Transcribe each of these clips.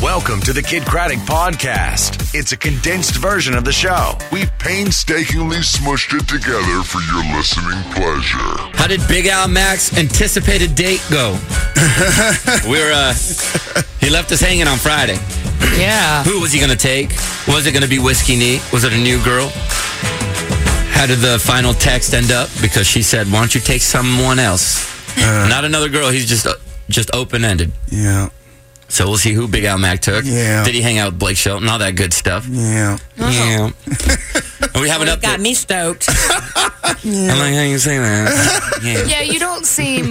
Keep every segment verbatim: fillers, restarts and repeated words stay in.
Welcome to the Kid Craddock Podcast. It's a condensed version of the show. We've painstakingly smushed it together for your listening pleasure. How did Big Al Mac's anticipated date go? We're, uh, he left us hanging on Friday. Yeah. Who was he going to take? Was it going to be Whiskey Neat? Was it a new girl? How did the final text end up? Because she said, why don't you take someone else? Uh, Not another girl. He's just, uh, just open-ended. Yeah. So we'll see who Big Al Mac took. Yeah. Did he hang out with Blake Shelton? All that good stuff. Yeah. Yeah. And we have an Well, update. got me stoked. I'm like, how you say that? Yeah. Yeah, you don't seem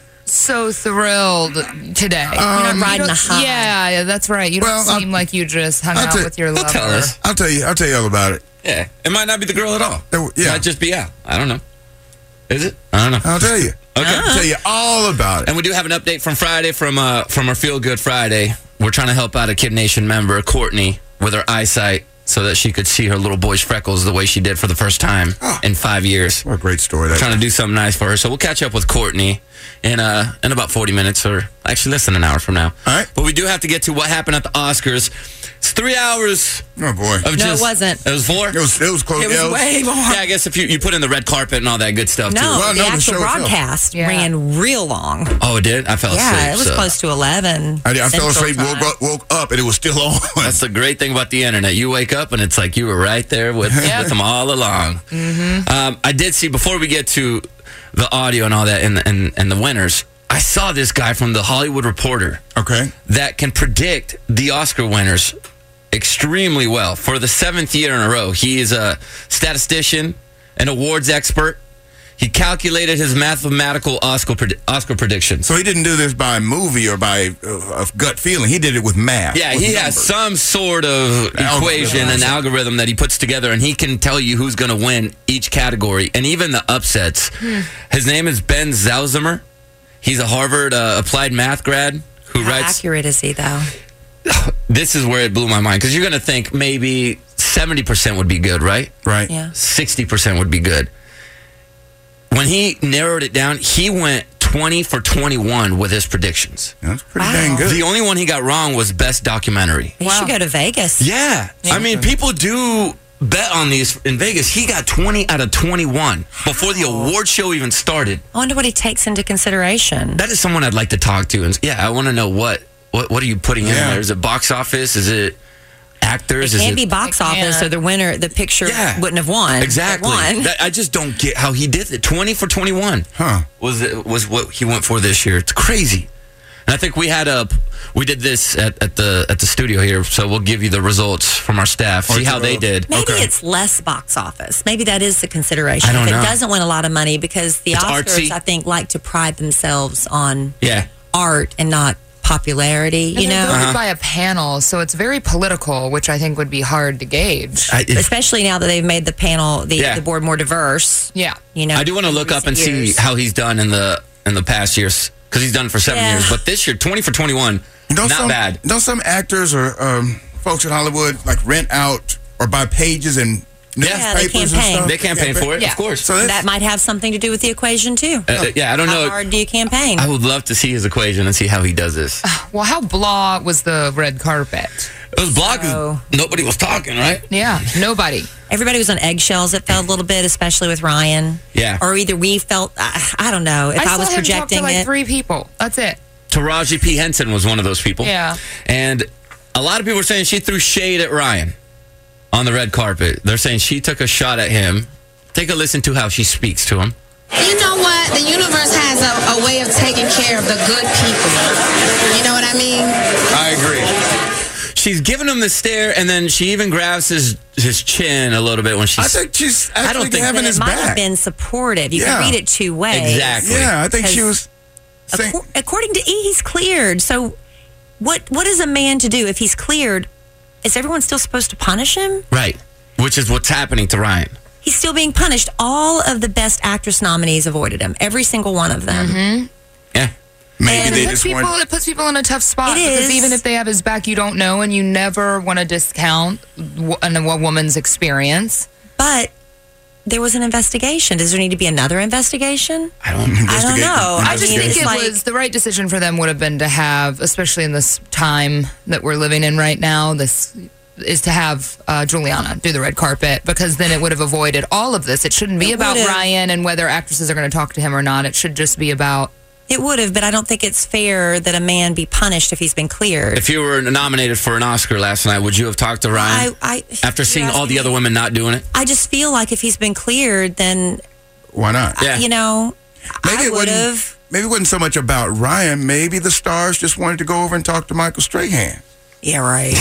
so thrilled today. Um, you know, You're riding the high. Yeah, yeah, that's right. You Well, don't I'll- seem like you just hung I'll out tell- with your He'll lover. tell us. I'll tell you. I'll tell you all about it. Yeah. It might not be the girl at all. There- yeah. It might just be Al. I don't know. Is it? I don't know. I'll tell you. Okay. I'll tell you all about it. And we do have an update from Friday from uh, from our Feel Good Friday. We're trying to help out a Kid Nation member, Courtney, with her eyesight so that she could see her little boy's freckles the way she did for the first time Oh. in five years. What a great story that Trying to do something nice for her. So we'll catch up with Courtney in uh in about forty minutes, or actually less than an hour from now. All right. But we do have to get to what happened at the Oscars. It's three hours Oh boy. of No, just... it wasn't. It was four? It was. It was close. It was yeah, way more. Yeah, I guess if you, you put in the red carpet and all that good stuff, No, too. Well, the no, the actual show itself. broadcast Yeah. ran real long. Oh, it did? I fell asleep. Yeah, it was so. close to eleven. I, I fell Central asleep, Time. woke, woke up, and it was still on. That's the great thing about the internet. You wake up and it's like you were right there with, with them all along. Mm-hmm. Um, I did see, before we get to the audio and all that and, and, and the winners, I saw this guy from the Hollywood Reporter Okay. that can predict the Oscar winners extremely well. For the seventh year in a row, he is a statistician, an awards expert. He calculated his mathematical Oscar, pred- Oscar predictions. So he didn't do this by movie or by uh, of gut feeling. He did it with math. Yeah, with he has numbers. some sort of equation and algorithm that he puts together, and he can tell you who's going to win each category and even the upsets. His name is Ben Zalzimer. He's a Harvard uh, applied math grad who How writes. accurate is he, though? This is where it blew my mind, because you're going to think maybe seventy percent would be good, right? Right. Yeah. sixty percent would be good. When he narrowed it down, he went twenty for twenty-one with his predictions. That's pretty Wow. dang good. The only one he got wrong was best documentary. He Wow. should go to Vegas. Yeah. I mean, people do bet on these in Vegas. He got twenty out of twenty-one before the award show even started. I wonder what he takes into consideration. That is someone I'd like to talk to. And yeah, I want to know what, what, what are you putting in Yeah. there? Is it box office? Is it actors? It Is can't it be box It office, can't. so the winner, the picture Yeah. wouldn't have won. Exactly. It won. That, I just don't get how he did it. twenty for twenty-one Huh. was it, was what he went for this year. It's crazy. And I think we had a we did this at, at the at the studio here, so we'll give you the results from our staff. See how they did. Maybe Okay. it's less box office. Maybe that is the consideration. I don't if know. it doesn't win a lot of money, because the It's Oscars, artsy. I think, like to pride themselves on Yeah. art and not popularity, you And they're know? voted Uh-huh. by a panel, so it's very political, which I think would be hard to gauge. I, it- Especially now that they've made the panel, the, Yeah. the board more diverse. Yeah. You know, I do want to in look up and recent see years. how he's done in the in the past years, because he's done it for seven Yeah. years. But this year, twenty for twenty-one, Don't not some, bad. Don't some actors or um, folks in Hollywood like rent out or buy pages and Yeah, they newspapers and campaign. stuff? They campaign for it, Yeah. of course. So that's, That might have something to do with the equation, too. Uh, yeah, I don't How know. hard do you campaign? I would love to see his equation and see how he does this. Well, how blah was the red carpet? It was blocked. 'cause So- Nobody was talking, right? Yeah, nobody. Everybody was on eggshells, it felt a little bit, especially with Ryan. Yeah. Or either we felt, I, I don't know, if I, saw was him talk to projecting like it. three people. That's it. Taraji P. Henson was one of those people. Yeah. And a lot of people were saying she threw shade at Ryan on the red carpet. They're saying she took a shot at him. Take a listen to how she speaks to him. You know what? The universe has a, a way of taking care of the good people. You know what I mean? I agree. She's giving him the stare, and then she even grabs his his chin a little bit when she's... I think she's I actually don't think- having But his it might have back. been supportive. You Yeah. can read it two ways. Exactly. Yeah, I think she Because- was saying, Accor- according to E, he's cleared. So, what what is a man to do if he's cleared? Is everyone still supposed to punish him? Right. Which is what's happening to Ryan. He's still being punished. All of the Best Actress nominees avoided him. Every single one of them. Mm-hmm. Yeah. maybe And they It puts, just people, want. it puts people in a tough spot. It because is. even if they have his back, you don't know, and you never want to discount w- a, a woman's experience. But there was an investigation. Does there need to be another investigation? I don't. I don't Investigate- know. I I just mean, think it's it like, was the right decision for them would have been to have, especially in this time that we're living in right now, this is to have uh, Juliana do the red carpet, because then it would have avoided all of this. It shouldn't be It about would've. Ryan and whether actresses are going to talk to him or not. It should just be about It would have, but I don't think it's fair that a man be punished if he's been cleared. If you were nominated for an Oscar last night, would you have talked to Ryan I, I, after seeing you're all the asking other me- women not doing it? I just feel like if he's been cleared, then Why not? Yeah. you know, Maybe I it would wasn't. have. Maybe it wasn't so much about Ryan. Maybe the stars just wanted to go over and talk to Michael Strahan. Yeah, right.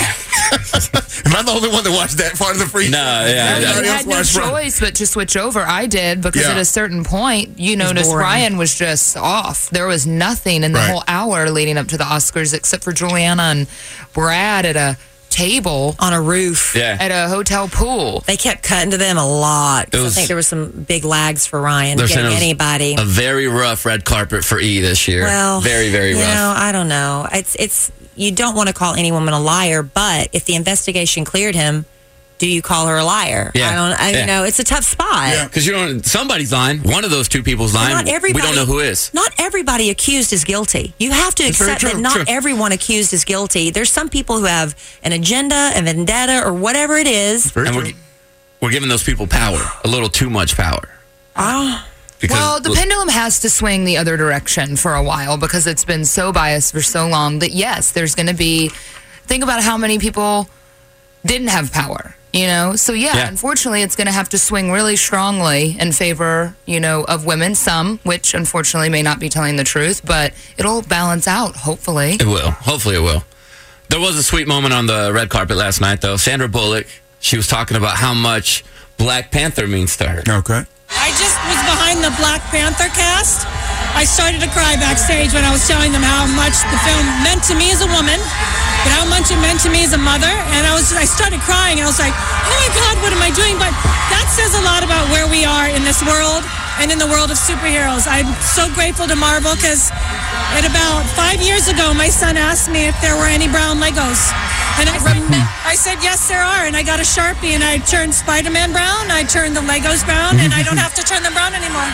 Am I the only one that watched that part of the free? No, yeah, you yeah. Everybody else had no watched Ryan. choice but to switch over. I did, because Yeah. at a certain point, you noticed boring. Ryan was just off. There was nothing in the Right. whole hour leading up to the Oscars except for Juliana and Brad at a table On a roof. Yeah. at a hotel pool. They kept cutting to them a lot. 'cause It was- I think there was some big lags for Ryan They're saying getting it was anybody. A very rough red carpet for E this year. Well, very, very you rough. know, I don't know. It's it's you don't want to call any woman a liar, but if the investigation cleared him, do you call her a liar? Yeah. I don't. I Yeah. you know. It's a tough spot. Yeah. Because you don't. Somebody's lying. One of those two people's lying. Not everybody. We don't know who is. Not everybody accused is guilty. You have to That's very accept that true, not true. everyone accused is guilty. There's some people who have an agenda, a vendetta, or whatever it is. Very And true. we're, we're giving those people power, a little too much power. Oh, Because Well, the pendulum has to swing the other direction for a while, because it's been so biased for so long that, yes, there's going to be. Think about how many people didn't have power, you know? So, yeah, Yeah. unfortunately, it's going to have to swing really strongly in favor, you know, of women, some, which unfortunately may not be telling the truth, but it'll balance out, hopefully. It will. Hopefully it will. There was a sweet moment on the red carpet last night, though. Sandra Bullock, she was talking about how much Black Panther means to her. Okay. I just was behind the Black Panther cast. I started to cry backstage when I was telling them how much the film meant to me as a woman, but how much it meant to me as a mother. And I was, I started crying, and I was like, oh my God, what am I doing? But that says a lot about where we are in this world and in the world of superheroes. I'm so grateful to Marvel, because at about five years ago, my son asked me if there were any brown Legos. And I said, I said, yes, there are. And I got a Sharpie, and I turned Spider-Man brown, I turned the Legos brown, and I don't have to turn them brown anymore.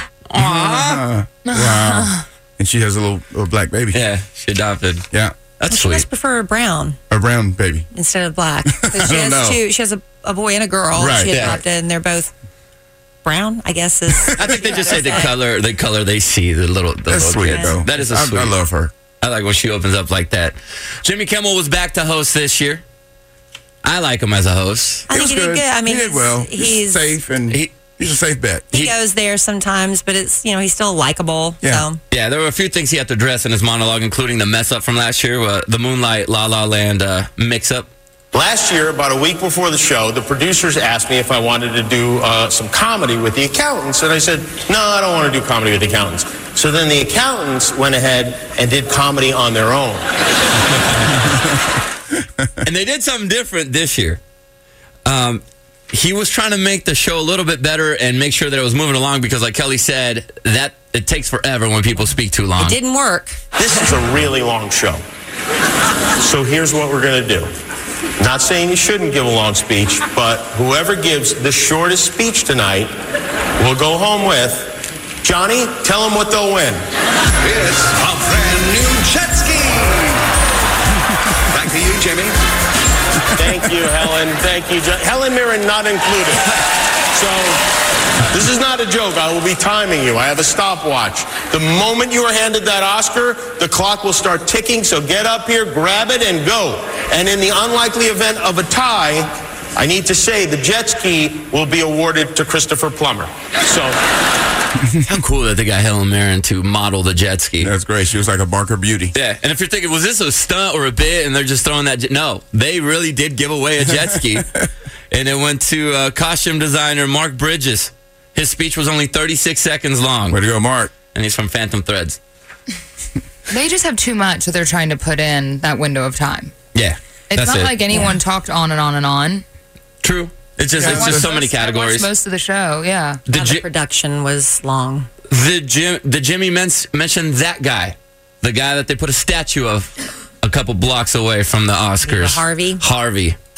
Uh, wow. And she has a little, little black baby. Yeah, she adopted. Yeah. That's she sweet. must prefer brown A brown baby. instead of black. 'Cause she I don't has know. two. She has a, a boy and a girl. Right, She yeah. adopted, and they're both brown. I guess is. I think they just say the color, the color they see, the little, the That's little sweet, kids. though. That is a I, sweet. I love her. I like when she opens up like that. Jimmy Kimmel was back to host this year. I like him as a host. I think was he did good. I mean, he did he's- well. He's safe, and he- he's a safe bet. he He- goes there sometimes, but it's you know he's still likable. Yeah. So Yeah, there were a few things he had to address in his monologue, including the mess up from last year, uh, the Moonlight La La Land uh, mix up. Last year, about a week before the show, the producers asked me if I wanted to do uh, some comedy with the accountants, and I said, no, I don't want to do comedy with the accountants. So then the accountants went ahead and did comedy on their own. And they did something different this year. Um, he was trying to make the show a little bit better and make sure that it was moving along, because like Kelly said, that it takes forever when people speak too long. it didn't work. This is a really long show. So here's what we're going to do. Not saying you shouldn't give a long speech, but whoever gives the shortest speech tonight will go home with, Johnny, tell them what they'll win. It's a brand new jet ski. Back to you, Jimmy. Thank you, Helen. Thank you, John. Helen Mirren not included. So, this is not a joke. I will be timing you. I have a stopwatch. The moment you are handed that Oscar, the clock will start ticking. So get up here, grab it, and go. And in the unlikely event of a tie, I need to say the jet ski will be awarded to Christopher Plummer. So, How cool that they got Helen Mirren to model the jet ski. That's great. She was like a Barker Beauty. Yeah, and if you're thinking, was this a stunt or a bit, and they're just throwing that? Jet- no, they really did give away a jet ski, and it went to uh, costume designer Mark Bridges. His speech was only thirty-six seconds long, Way to go, Mark. and he's from Phantom Threads. They just have too much that they're trying to put in that window of time. Yeah, It's that's not it. like anyone talked on and on and on. True. It's just it's just so many Most- I watched categories. most of the show, yeah. The, Now Ji- the production was long. the Jim the Jimmy men- mentioned that guy, the guy that they put a statue of a couple blocks away from the Oscars. Harvey? Harvey. the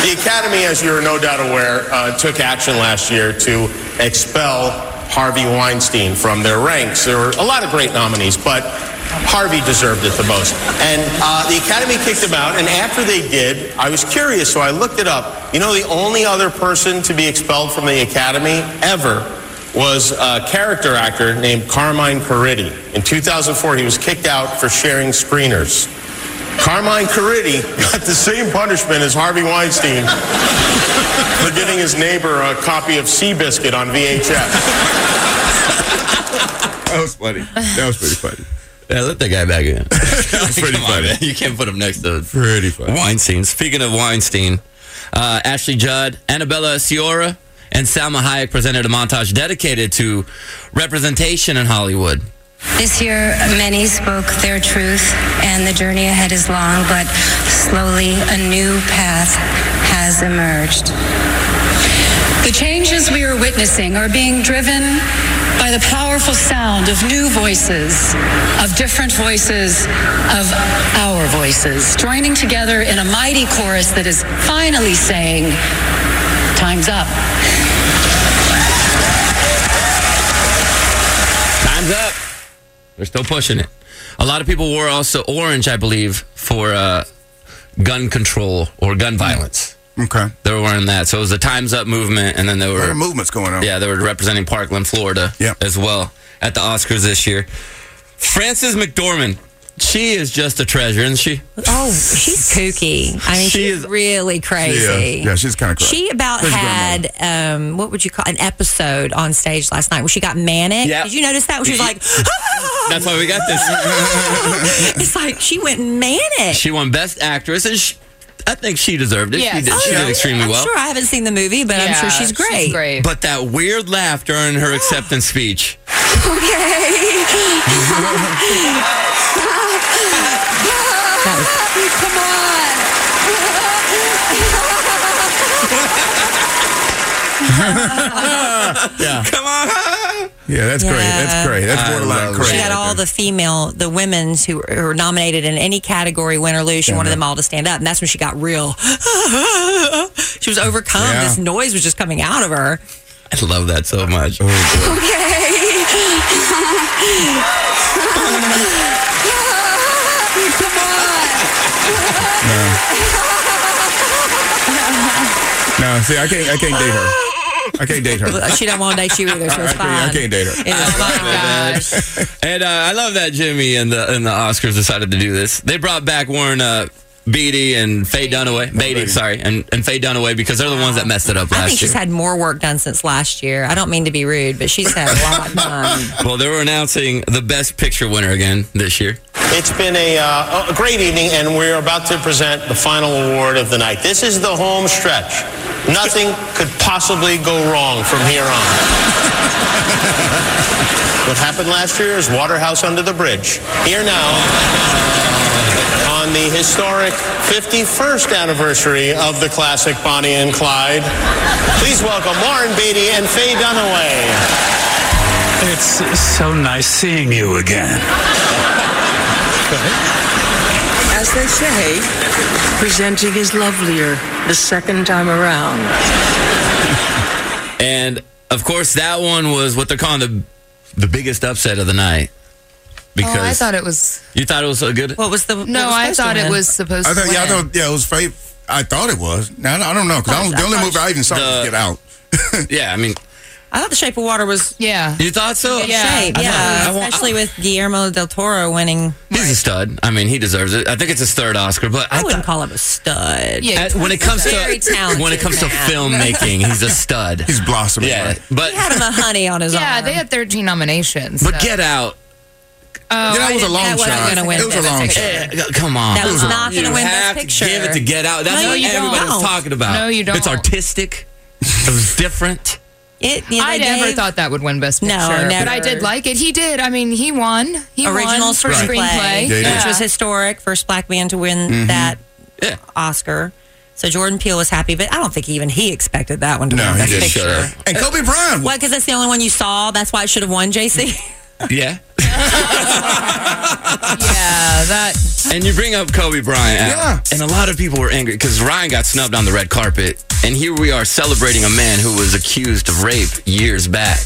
the Academy, as you're no doubt aware, uh, took action last year to expel Harvey Weinstein from their ranks. There were a lot of great nominees, but Harvey deserved it the most. And uh, the Academy kicked him out, and after they did, I was curious, so I looked it up. You know, the only other person to be expelled from the Academy ever was a character actor named Carmine Corritti. In two thousand four, he was kicked out for sharing screeners. Carmine Corritti got the same punishment as Harvey Weinstein for giving his neighbor a copy of Seabiscuit on V H S. That was funny. That was pretty funny. Yeah, let that guy back in. That was pretty Come on, funny. man. You can't put him next to Pretty funny. Weinstein. Speaking of Weinstein, uh, Ashley Judd, Annabella Sciorra, and Salma Hayek presented a montage dedicated to representation in Hollywood. This year, many spoke their truth, and the journey ahead is long, but slowly a new path has emerged. The changes we are witnessing are being driven by the powerful sound of new voices, of different voices, of our voices, joining together in a mighty chorus that is finally saying, time's up. Time's up. They're still pushing it. A lot of people wore also orange, I believe, for uh, gun control or gun violence. Okay. They were wearing that. So it was the Time's Up movement, and then they were... There are movements going on. Yeah, they were representing Parkland, Florida Yep. as well at the Oscars this year. Frances McDormand, she is just a treasure, isn't she? Oh, she's kooky. I mean, She she's is- really crazy. Yeah, yeah, she's kind of crazy. She about Crazy had, um, what would you call an episode on stage last night where she got manic. Yeah. Did you notice that? Where she was like, That's why we got this. it's like she went manic. She won Best Actress, and she, I think she deserved it. Yes. She did, Oh, she yeah. did extremely I'm well. sure I haven't seen the movie, but I'm sure Yeah, she's great. She's great. But that weird laugh during her acceptance speech. Okay. Come Yeah. Come on. Yeah, that's great. Yeah. That's great. That's I borderline love crazy. She had right all there. the female, the women's who who were nominated in any category, win or lose. She Yeah, wanted no. them all to stand up, and that's when she got real. She was overcome. Yeah. This noise was just coming out of her. I love that so much. No, see, I can't. I can't date her. I can't date her. She don't want to date you either, so I it's can't, fine. I can't date her. It is fine. And uh, I love that Jimmy and the and the Oscars decided to do this. They brought back Warren uh, Beatty and Faye Dunaway. Beatty, Beatty. sorry, and, and Faye Dunaway because they're the ones that messed it up last I think year. she's had more work done since last year. I don't mean to be rude, but she's had a lot done. Well, they were announcing the Best Picture winner again this year. It's been a, uh, a great evening, and we're about to present the final award of the night. This is the home stretch. Nothing could possibly go wrong from here on. What happened last year is Waterhouse Under the Bridge. Here now, on the historic fifty-first anniversary of the classic Bonnie and Clyde, please welcome Warren Beatty and Faye Dunaway. It's so nice seeing you again. As they say, presenting is lovelier the second time around. And of course, that one was what they're calling the the biggest upset of the night. Because oh, I thought it was. You thought it was a good. What was the? No, was I supposed to thought it win? was supposed I to thought, win. yeah, I thought, yeah, it was fake. I thought it was. Now I don't know because I don't, the only movie I even saw was Get Out. Yeah, I mean, I thought The Shape of Water was. Yeah. You thought so? Good Yeah. shape, I yeah. thought- I want- Especially with Guillermo del Toro winning. He's a stud. I mean, he deserves it. I think it's his third Oscar, but I I wouldn't thought, call him a stud. Yeah. at- when it comes Very to talented when it comes to man. filmmaking, he's a stud. He's blossoming. Yeah, Right? but He had him a honey on his Yeah, arm. they had thirteen nominations. but so- Get Out. Oh, Get Out I was a didn't- long that wasn't shot. gonna win It was a Best long Picture. shot. Eh, Come on, That was not You gonna win Best have to Picture. Give it to Get Out. That's No, what you everybody don't. was talking about. No, you It's don't. artistic. It was different. It, you know, I they never gave thought that would win Best No, Picture. never. But I did like it. He did. I mean, he won. He original won for screenplay, screenplay. Yeah, he did. which was historic. First black man to win Mm-hmm. that Yeah. Oscar. So Jordan Peele was happy, but I don't think even he expected that one to No, win he Best didn't. Picture. Shut up. And Kobe Bryant. What? Because that's the only one you saw. That's why it should have won. J C. Yeah. Yeah, that. And you bring up Kobe Bryant. Al, Yeah. And a lot of people were angry because Ryan got snubbed on the red carpet. And here we are celebrating a man who was accused of rape years back.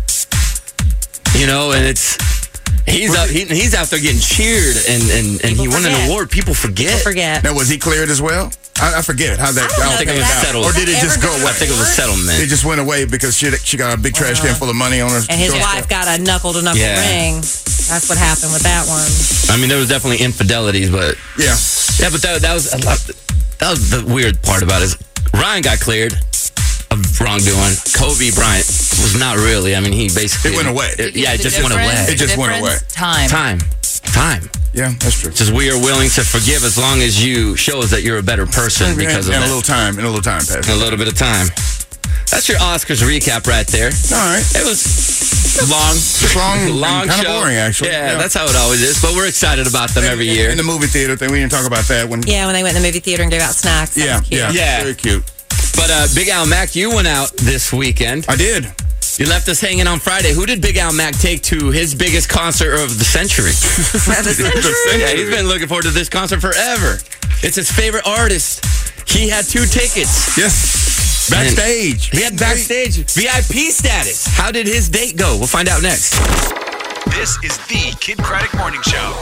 You know, and it's... He's out, he, he's out there getting cheered, and, and, and he won an forget. award. People forget. People forget. Now, was he cleared as well? I, I forget how that. I don't know how think that it was went out. settled. Or did it just go Ever away? I think it was a settlement. It just went away because she she got a big trash can full of money on her. And his doorstep. wife got a knuckle to knuckle Yeah. ring. That's what happened with that one. I mean, there was definitely infidelities, but Yeah. yeah, but that, that was a lot, that was the weird part about it. Is Ryan got cleared of wrongdoing. Kobe Bryant was not really. I mean, he basically It went away. it- yeah, it The just went difference- away. It just the went difference? away. Time. Time, time. Yeah, that's true. Just we are willing to forgive as long as you show us that you're a better person because of in a that. little time, in a little time, Pat. a little bit of time. That's your Oscars recap right there. All right. It was long, Just long, long kind of show. boring, actually. Yeah, that's how it always is. But we're excited about them every In- year. In the movie theater thing, we didn't talk about that when. Yeah, when they went in the movie theater and gave out snacks. That Yeah, was cute. yeah, Yeah. very cute. But uh, Big Al Mac, you went out this weekend. I did. You left us hanging on Friday. Who did Big Al Mac take to his biggest concert of the century? The century? Yeah, he's been looking forward to this concert forever. It's his favorite artist. He had two tickets. Yes. Backstage. He had backstage V I P status. How did his date go? We'll find out next. This is the Kid Craddock Morning Show.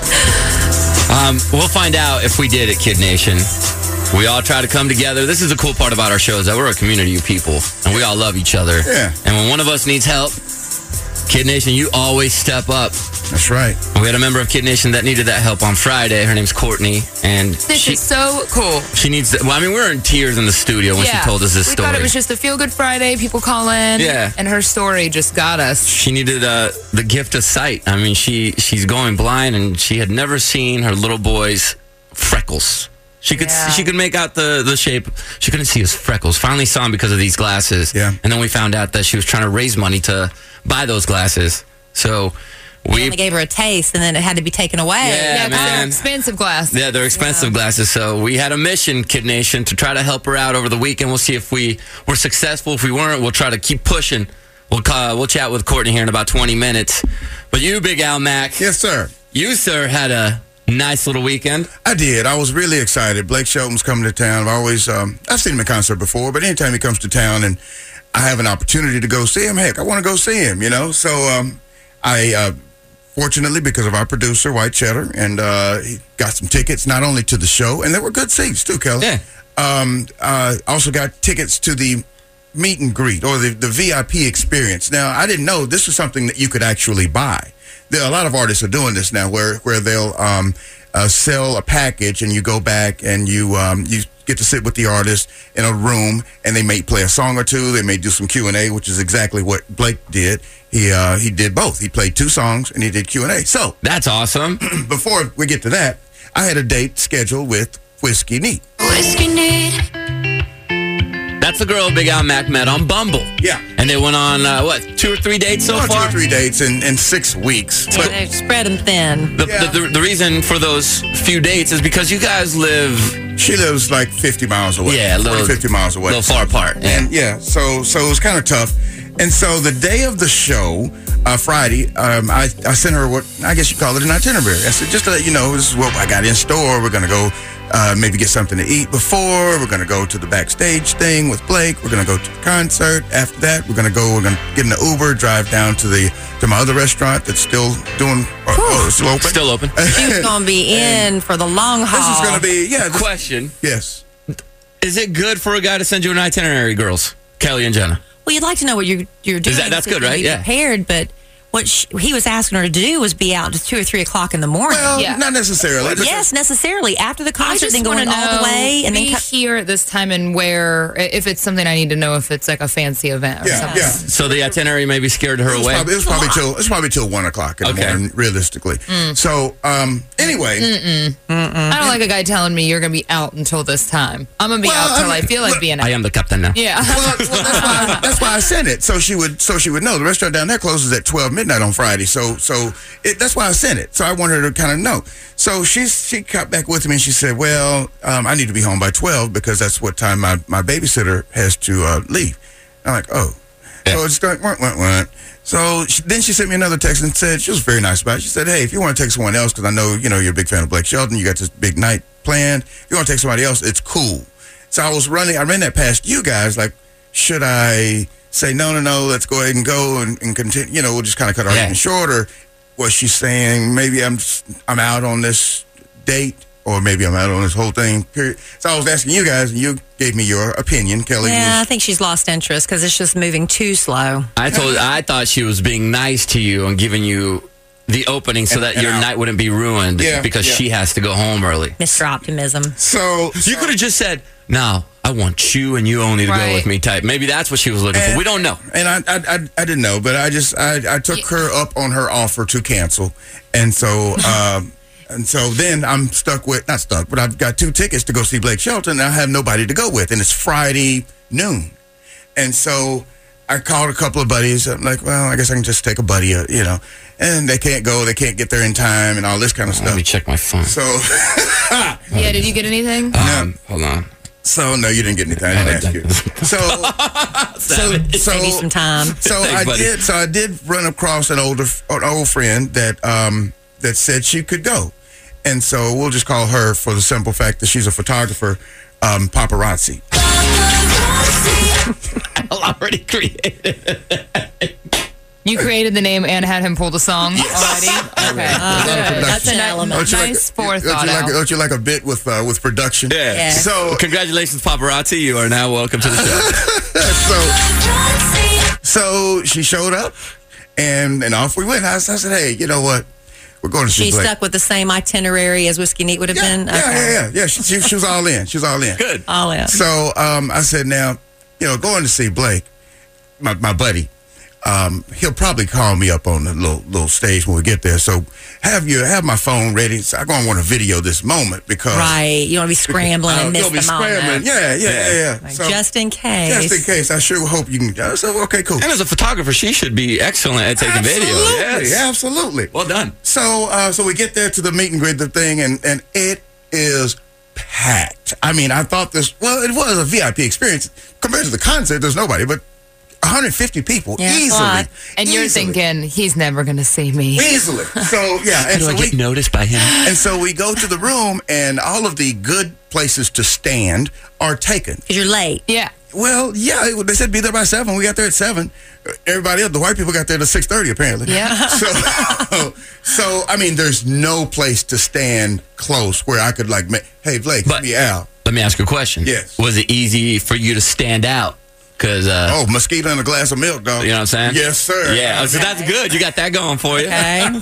Um, we'll find out if we did it, Kid Nation. We all try to come together. This is the cool part about our show is that we're a community of people, and we all love each other. Yeah. And when one of us needs help, Kid Nation, you always step up. That's right. We had a member of Kid Nation that needed that help on Friday. Her name's Courtney, and This she, is so cool. she needs. The, well, I mean, we were in tears in the studio when yeah. she told us this we story. thought it was just a feel good Friday. People call in. Yeah. And her story just got us. She needed uh, the gift of sight. I mean, she she's going blind, and she had never seen her little boy's freckles. She could Yeah. she could make out the, the shape. She couldn't see his freckles. Finally saw him because of these glasses. Yeah. And then we found out that she was trying to raise money to buy those glasses. So We we only gave her a taste, and then it had to be taken away. Yeah, Yeah, 'cause they're man. expensive glass. yeah, they're expensive glasses. So we had a mission, Kid Nation, to try to help her out over the weekend. We'll see if we were successful. If we weren't, we'll try to keep pushing. We'll uh, we'll chat with Courtney here in about twenty minutes. But you, Big Al Mac, Yes, sir. you sir had a nice little weekend. I did. I was really excited. Blake Shelton's coming to town. I've always, um, I've seen him in concert before, but anytime he comes to town and I have an opportunity to go see him, heck, I want to go see him, you know? So, um, I, uh, fortunately, because of our producer, White Cheddar, and, uh, he got some tickets, not only to the show, and there were good seats too, Kelly. Yeah. Um, uh, also got tickets to the meet and greet or the, the V I P experience. Now, I didn't know this was something that you could actually buy. There are a lot of artists are doing this now where, where they'll um, uh, sell a package and you go back and you um, you get to sit with the artist in a room and they may play a song or two. They may do some Q and A, which is exactly what Blake did. He uh, he did both. He played two songs and he did Q and A. So That's awesome. before we get to that, I had a date scheduled with Whiskey Neat. Whiskey need. That's the girl Big Al Mac met on Bumble. Yeah. And they went on, uh, what, two or three dates so One, two far? or three dates in, in six weeks. Yeah, they spread them thin. The, Yeah. the, the, the reason for those few dates is because you guys live, She lives like fifty miles away. yeah, a little, forty, fifty miles away. a little far apart. Yeah. And yeah, so so it was kind of tough. And so the day of the show, uh, Friday, um, I, I sent her what I guess you call it an itinerary. I said, just to let you know, this is what I got in store. We're going to go uh, maybe get something to eat before. We're going to go to the backstage thing with Blake. We're going to go to the concert. After that, we're going to go, we're going to get in the Uber, drive down to the to my other restaurant that's still doing, uh, oh, it's still open. Still open. She was going to be in for the long haul. This is going to be, yeah. This, Question. yes. Is it good for a guy to send you an itinerary, girls? Kelly and Jenna. Well, you'd like to know what you're you're doing. that- that's so you good, can right? Be Yeah. prepared, but what she, he was asking her to do was be out to two or three o'clock in the morning. Well, Yeah. not necessarily. because- yes, necessarily after the I concert, just then going want to all know, the way, and then be cut. here at this time and where, if it's something I need to know, if it's like a fancy event or Yeah, something. yeah. So the itinerary maybe scared her It was away. probably, it was probably till it was probably till one o'clock in Okay. the morning, realistically. So um, anyway, I don't like a guy telling me you're going to be out until this time. I'm going to be Well, out till I I, mean, feel like look, being I out. am the captain now. Yeah. well, well, that's why that's why I sent it so she would so she would know. The restaurant down there closes at twelve midnight on Friday, so so it, that's why I sent it. So I wanted her to kind of know. So she's she got back with me and she said, "Well, um, I need to be home by twelve because that's what time my, my babysitter has to uh, leave." I'm like, "Oh." So it's going, went, went, went. So she, then she sent me another text and said, she was very nice about it. She said, hey, if you want to take someone else, because I know, you know, you're a big fan of Blake Shelton, you got this big night planned. If you want to take somebody else, it's cool. So I was running, I ran that past you guys, like, should I say, no, no, no, let's go ahead and go and, and continue, you know, we'll just kind of cut our Yeah. argument short, or was she saying, maybe I'm just, I'm out on this date, or maybe I'm out on this whole thing, period. So I was asking you guys, and you gave me your opinion, Kelly. Yeah, I was, think she's lost interest because it's just moving too slow. I told. I thought she was being nice to you and giving you the opening so And- that and your I'll- night wouldn't be ruined Yeah, because yeah. she has to go home early. Mister Optimism. so, You could have just said, "No, I want you and you only to Right. go with me." Type. Maybe that's what she was looking for. And- We don't know. And I, I, I, I didn't know, but I just, I, I took her up on her offer to cancel, and so, um, and so then I'm stuck with, not stuck, but I've got two tickets to go see Blake Shelton, and I have nobody to go with, and it's Friday noon, and so I called a couple of buddies. I'm like, well, I guess I can just take a buddy, uh, you know, and they can't go, they can't get there in time, and all this kind of Let stuff. me check my phone. So, Yeah, did you get anything? Um, hold on. so no, you didn't get anything. I didn't ask you. So, so, so, Maybe some time. So Thanks, I buddy. did. So I did run across an older, an old friend that um that said she could go, and so we'll just call her for the simple fact that she's a photographer, um, paparazzi. I already created. You created the name and had him pull the song already? Okay. Good. That's a Element. nice, Don't you nice like, forethought. Don't you like, Al. don't you like a bit with uh, with production? Yeah. Yeah. So Congratulations, paparazzi. You are now welcome to the show. so so she showed up, and and off we went. I, I said, hey, you know what? We're going to see She Blake. stuck with the same itinerary as Whiskey Neat would have Yeah, been? yeah, yeah, yeah, yeah. She, she, she was all in. She was all in. Good. All in. So um, I said, now, you know, going to see Blake, my, my buddy, um, he'll probably call me up on the little little stage when we get there. So have you have my phone ready. So I'm going to want to video this moment because Right. You don't want to be scrambling I'll- and miss you'll be the moment. scrambling. Yeah, yeah, yeah, yeah. Like, So, just in case. just in case, I sure hope you can. Uh, so okay, cool. And as a photographer, she should be excellent at taking video. Absolutely, Yes. absolutely. Well done. So, uh, so we get there to the meet and greet, the thing, and and it is packed. I mean, I thought this. Well, it was a V I P experience compared to the concert. There's nobody, but one hundred fifty people Yeah, it's a easily. lot. And you're Easily. thinking, he's never going to see me. easily. So yeah, How and do so I get we noticed by him? and so we go to the room, and all of the good places to stand are taken. Because you're late. Yeah. Well, yeah, they said be there by seven. We got there at seven. Everybody else, the white people got there at six thirty apparently. Yeah. So, so I mean, there's no place to stand close where I could like, ma- hey Blake, But- give me Al. Let me ask you a question. Yes. Was it easy for you to stand out? Because, uh, Oh, mosquito and a glass of milk, dog. you know what I'm saying? Yes, sir. Yeah, so that's good. You got that going for you. Okay. okay.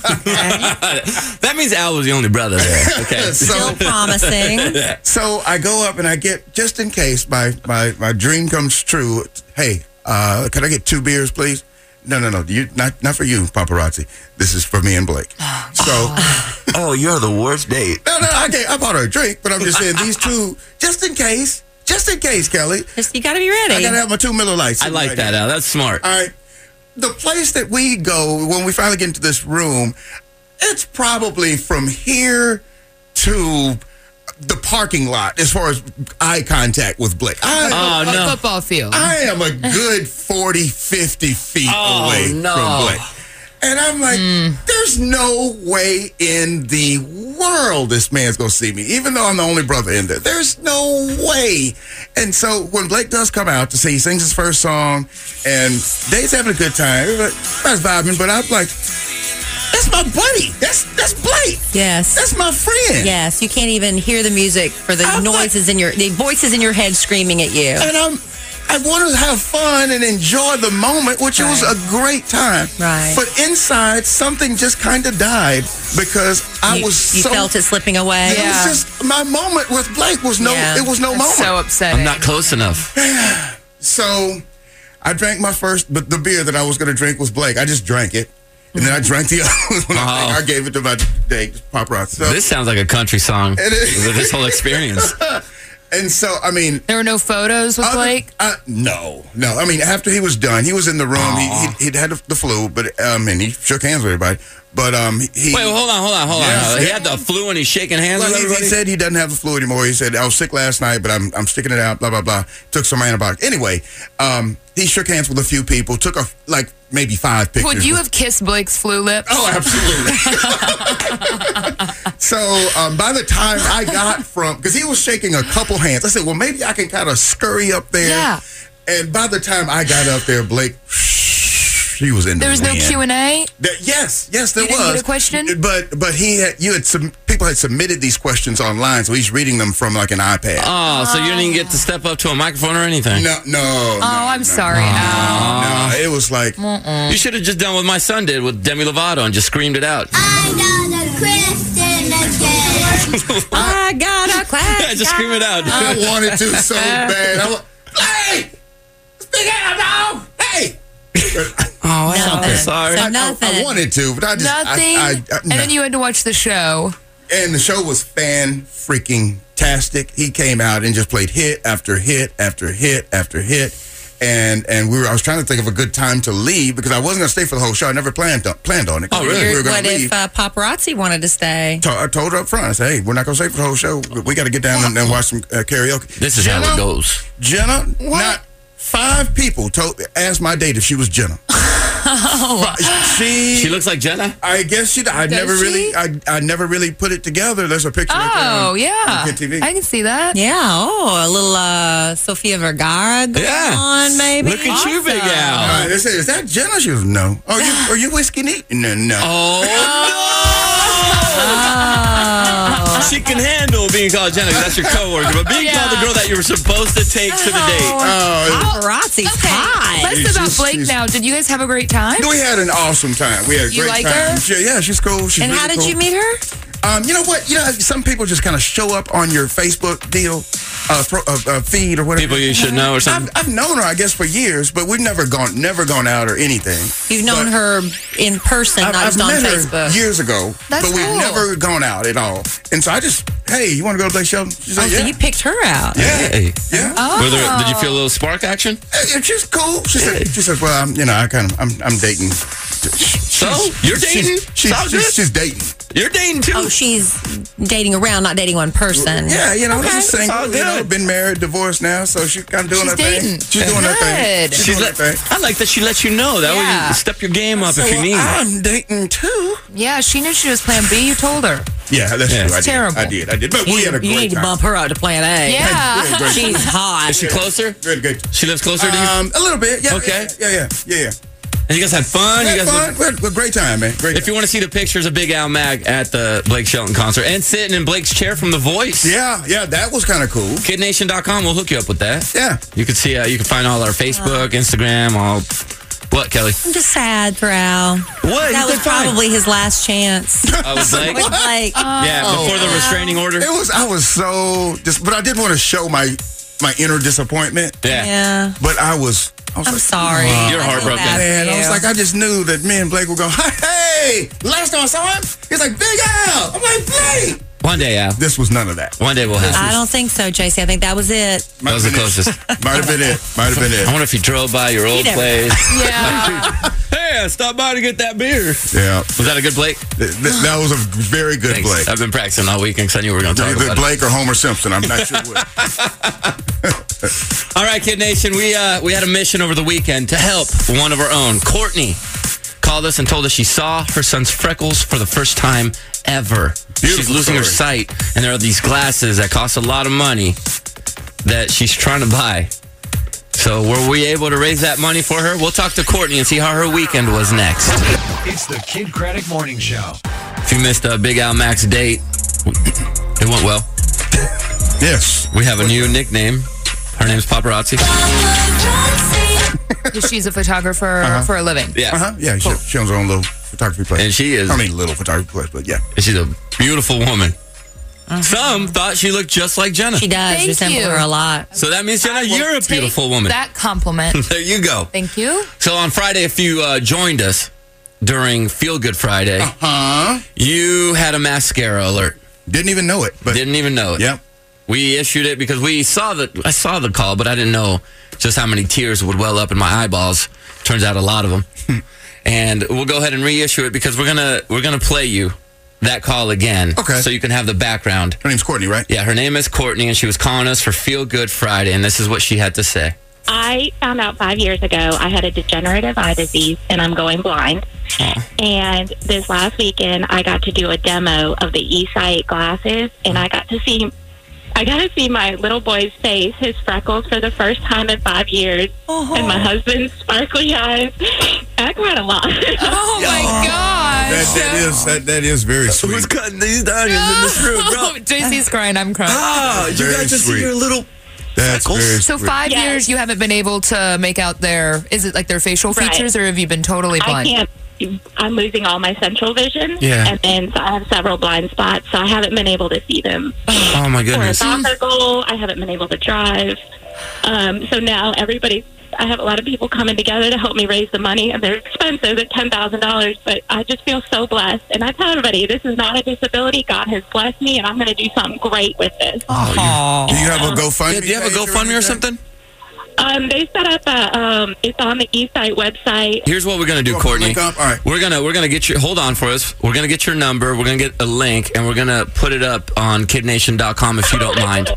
That means Al was the only brother there. Okay. Still promising. So I go up and I get, just in case my my, my dream comes true. Hey, uh, can I get two beers, please? No, no, no. You not not for you, paparazzi. This is for me and Blake. So Oh, you're the worst date. no, no, I can't, I bought her a drink, but I'm just saying these two, just in case, just in case, Kelly. Just, you got to be ready. I gotta have my two Miller Lights. I like that, Al. That's smart. All right. The place that we go when we finally get into this room, it's probably from here to the parking lot as far as eye contact with Blake. I, Oh, A no. football field. I am a good forty, fifty feet Oh, away no. from Blake. And I'm like, there's no way in the world this man's going to see me, even though I'm the only brother in there. There's no way. And so when Blake does come out to say he sings his first song, and Dave's having a good time, everybody's vibing, but I'm like, that's my buddy. That's that's Blake. Yes. That's my friend. Yes. You can't even hear the music for the I'm noises in your, the voices in your head screaming at you. And I'm, I want to have fun and enjoy the moment, which Right. was a great time. Right. But inside, something just kind of died because I you, was you so. felt it slipping away. It Yeah. was just my moment with Blake was no. Yeah. It was no That's moment. so upsetting. I'm not close enough. So I drank my first, but the beer that I was going to drink was Blake. I just drank it. And then I drank the other one. Oh. I gave it to my date, paparazzi. So, This sounds like a country song. It is. With this whole experience. and so, I mean, There were no photos with other- Blake? uh, no, no. I mean, after he was done, he was in the room. He, he, he'd had the flu, but um, and he shook hands with everybody. But um, he Wait, well, hold on, hold on, hold Yeah. on. He had the flu and he's shaking hands Well, with he, everybody? he said he doesn't have the flu anymore. He said, I was sick last night, but I'm I'm sticking it out, blah, blah, blah. Took some antibiotics. Anyway, um, he shook hands with a few people, took a, like maybe five pictures. Would you have kissed Blake's flu lips? Oh, absolutely. So um, by the time I got from, because he was shaking a couple hands, I said, well, maybe I can kind of scurry up there. Yeah. And by the time I got up there, Blake, he was in There was the no wind. Q and A? That- yes, yes, there You didn't was. get a question? But but he had you had some people had submitted these questions online, so he's reading them from like an iPad. Oh, so you didn't even get to step up to a microphone or anything? No, no. Oh, I'm sorry. No, it was like You should have just done what my son did with Demi Lovato and just screamed it out. I got a question again. I got a question. Yeah, just scream it out. I wanted to so bad. I wa- hey, speak out, dog. Hey. Oh, I'm Nothing. sorry. So I, I, nothing. I wanted to, but I just I- Nothing. I, I, And no. then you had to watch the show. And the show was fan freaking tastic. He came out and just played hit after hit after hit after hit. And and we were I was trying to think of a good time to leave because I wasn't gonna stay for the whole show. I never planned on, planned on it. Oh, really? We were gonna What leave. if uh, paparazzi wanted to stay? To- I told her up front. I said, "Hey, we're not gonna stay for the whole show. We got to get down and, and watch some uh, karaoke." This is Jenna, how it goes. Jenna, not five people told asked my date if she was Jenna. She She looks like Jenna? I guess she. I Does never she? really. I I never really put it together. There's a picture. right there Oh, on- yeah. on Kid T V. I can see that. Yeah. Oh, a little uh, Sofia Vergara going Yeah. on, maybe. Look at you, Big All Al. right, they said, "Is that Jenna?" She was, "No." Oh, you are you whiskey neat? No, no. Oh, She can handle being called Jenna 'cause that's your coworker, but being Yeah. called the girl that you were supposed to take to the date. Oh, Paparazzi's Okay, hot. let's She's about just- Blake she's- now. Did you guys have a great time? we had an awesome time. We had a You great like time. her? She- yeah, she's cool. She's And really how did cool. you meet her? Um, you know what? You know, some people just kind of show up on your Facebook deal, uh, pro, uh, uh, feed or whatever. People you should know or something. I've, I've known her, I guess, for years, but we've never gone, never gone out or anything. You've known But her in person, I've, not I've just on met her Facebook. years ago, That's but we've cool. never gone out at all. And so I just, hey, you want to go to Blake Shelton? She's Oh, like, so yeah, you picked her out. yeah, Hey. yeah. Oh. Were there, did you feel a little spark action? Hey, she's cool. She said, she said, well, I'm, you know, I kind of, I'm, I'm dating. So? You're dating? She's, she's, Sounds she's, good. she's dating. You're dating too. Oh, she's dating around, not dating one person. Yeah, you know, Okay. she's single, All you know, good. been married, divorced now, so she's kind of doing She's her dating. thing. She's doing her thing. Good. She's, She's doing let, her thing. I like that she lets you know. That way Yeah. you step your game up So, if you well, need. I'm dating too. Yeah, she knew she was Plan B. You told her. Yeah, that's Yeah. true. I It's did. terrible. I did. I did. But we had a great You need to time. bump her up to Plan A. Yeah. Yeah, great She's hot. Is she closer? Good, good. She lives closer to you? Um, a little bit. Yeah. Okay. Yeah, yeah, yeah, yeah. And you guys had fun? We You had guys fun. We had a great time, man. Great. If you want to see the pictures of Big Al Mag at the Blake Shelton concert and sitting in Blake's chair from The Voice, yeah, yeah, that was kind of cool. kid nation dot com will hook you up with that. Yeah. You can see, uh, you can find all our Facebook, Instagram, all. What, Kelly? I'm just sad for Al. What? That You was did fine. probably his last chance. I was like, With Blake. yeah, before the restraining order. It was. I was so. Just, but I did want to show my my inner disappointment. Yeah. Yeah. But I was. I was I'm like, sorry. "Oh, You're I feel heartbroken. bad for Man, I was you. like, I just knew that me and Blake were going, hey, last time I saw him, he's like, Big Al. I'm like, Blake. One day, Al. This was none of that. One day we'll have I this. don't think so, J C. I think that was it. That was the closest. Might have been it. Might have been I it. wonder if he drove by your old never- place. Yeah. Hey, I stopped by to get that beer. Yeah. Was that a good Blake? Th- th- that was a very good Thanks. Blake. I've been practicing all weekend because I knew we were going to talk Either about it. Blake or Homer Simpson. I'm not sure which. All right, Kid Nation, we uh, we had a mission over the weekend to help one of our own. Courtney called us and told us she saw her son's freckles for the first time ever. She's Beautiful losing her story. sight, and there are these glasses that cost a lot of money that she's trying to buy. So were we able to raise that money for her? We'll talk to Courtney and see how her weekend was next. It's the Kid Craddock Morning Show. If you missed uh, Big Al Mac's date, it went well. Yes. We have a new nickname. Her name's Paparazzi. She's a photographer Uh-huh. for a living. Yeah. Uh huh. Yeah. She, she owns her own little photography place. And she is- I mean, little photography place, but yeah. And she's a beautiful woman. Some thought she looked just like Jenna. She does Thank resemble you. her a lot. So that means, Jenna, I will you're a take beautiful woman. That compliment. There you go. Thank you. So on Friday, if you uh, joined us during Feel Good Friday, Huh? you had a mascara alert. Didn't even know it, but Didn't even know it. Yep. We issued it because we saw the I saw the call, but I didn't know just how many tears would well up in my eyeballs. Turns out a lot of them. and we'll go ahead and reissue it because we're gonna we're gonna play you that call again. Okay. So you can have the background. Her name's Courtney, right? Yeah, her name is Courtney, and she was calling us for Feel Good Friday, and this is what she had to say. I found out five years ago I had a degenerative eye disease and I'm going blind. Oh. And this last weekend I got to do a demo of the eSight glasses, and I got to see I got to see my little boy's face, his freckles for the first time in five years, Oh. and my husband's sparkly eyes. I cried a lot. Oh my gosh. That, that is that, that is very sweet. Who's cutting these diamonds in this room, bro? J C's crying. I'm crying. Ah, you Very got to sweet. see your little That's freckles. very So sweet. five Yes. years you haven't been able to make out their, is it like their facial Right. features, or have you been totally I blind? can't. I'm losing all my central vision, Yeah. and then so I have several blind spots, so I haven't been able to see them. Oh my For a goodness. soccer goal, I haven't been able to drive. Um, so now everybody, I have a lot of people coming together to help me raise the money, and they're expensive at ten thousand dollars, but I just feel so blessed. And I tell everybody, this is not a disability. God has blessed me, and I'm going to do something great with this. Do you have a GoFundMe? Yeah, do you have a page GoFundMe or anything? something? Um, they set up a, um, it's on the eSight website. Here's what we're gonna do, Oh, Courtney. link up? All right. We're gonna we're gonna get your hold on for us. We're gonna get your number. We're gonna get a link, and we're gonna put it up on kid nation dot com if you don't mind.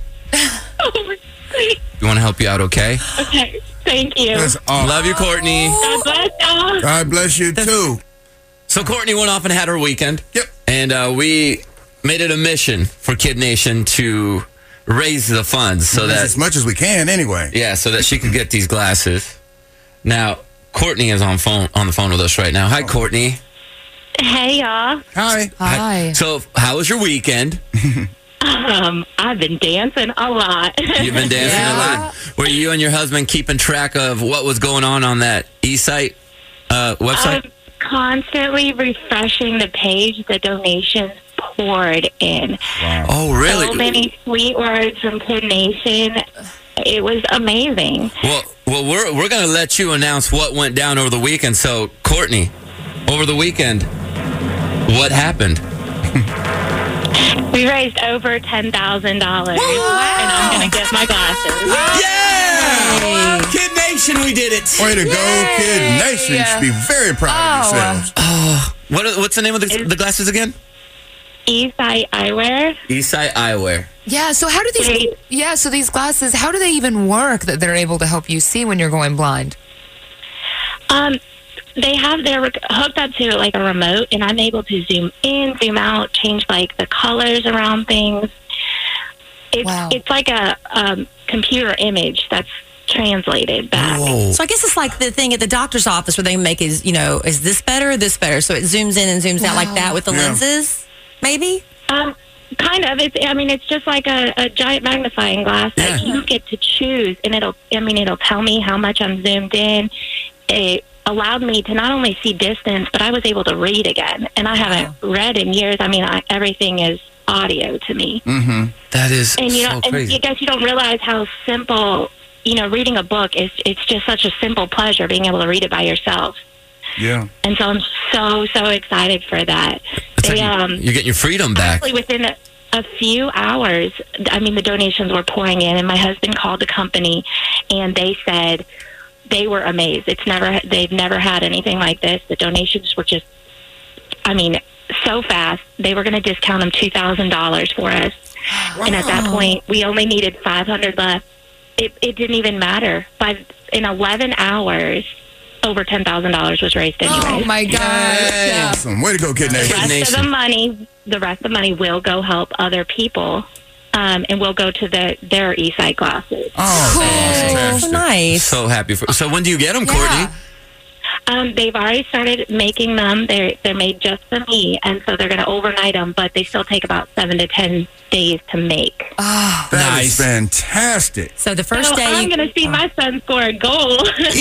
We want to help you out, okay? Okay, thank you. That's awesome. Love you, Courtney. God bless y'all. God bless you too. So Courtney went off and had her weekend. Yep. And uh, we made it a mission for Kid Nation to raise the funds so that as much as we can, anyway. yeah, so that she could get these glasses. Now, Courtney is on phone on the phone with us right now. Hi, Courtney. Hey, y'all. Hi. Hi. So, how was your weekend? Um, I've been dancing a lot. You've been dancing a lot. Were you and your husband keeping track of what was going on on that eSight uh, website? I'm constantly refreshing the page. The donations poured in. Oh, really? So many sweet words from Kid Nation. It was amazing. Well, well, we're we're gonna let you announce what went down over the weekend. So, Courtney, over the weekend, what happened? We raised over ten thousand dollars, and I'm going to get my glasses. Yeah! Kid Nation, we did it. Way to go, Kid Nation. You should be very proud of Oh. yourselves. Oh, what are- what's the name of the, the glasses again? eSight Eyewear. eSight Eyewear. Yeah, so how do these, Wait. yeah, so these glasses, how do they even work that they're able to help you see when you're going blind? Um, they have they're rec- hooked up to like a remote, and I'm able to zoom in, zoom out, change like the colors around things. It's Wow. it's like a um, computer image that's translated back. Whoa. So I guess it's like the thing at the doctor's office where they make is, you know, is this better or this better? So it zooms in and zooms out like that with the Yeah. lenses, maybe? Um, kind of. It's. I mean, it's just like a, a giant magnifying glass that Yeah. you get to choose, and it'll. I mean, it'll tell me how much I'm zoomed in. It allowed me to not only see distance, but I was able to read again, and I haven't read in years. I mean, I, everything is audio to me, Mm-hmm. That is and you so know, and crazy. I guess you don't realize how simple. You know, reading a book is. It's just such a simple pleasure being able to read it by yourself. Yeah. And so I'm so so excited for that. It's They, like you- um, you're getting your freedom back. Actually, within a, a few hours, I mean, the donations were pouring in, and my husband called the company, and they said they were amazed. It's never they've never had anything like this. The donations were just, I mean, so fast. They were going to discount them two thousand dollars for us, and at that point, we only needed five hundred left. It, it didn't even matter. By in eleven hours, over ten thousand dollars was raised anyway. Oh my gosh. Yeah. Awesome. Way to go, Kid The Nation. rest Nation. of the money, the rest of the money will go help other people, um, and will go to the, their eSight glasses. Oh, Cool. fantastic. So nice. So happy for. So when do you get them, Yeah. Courtney? Um, they've already started making them. They're they're made just for me, and so they're going to overnight them. But they still take about seven to ten days to make. Oh, That Nice. is fantastic. So the first so day I'm you, going to see my son score a goal.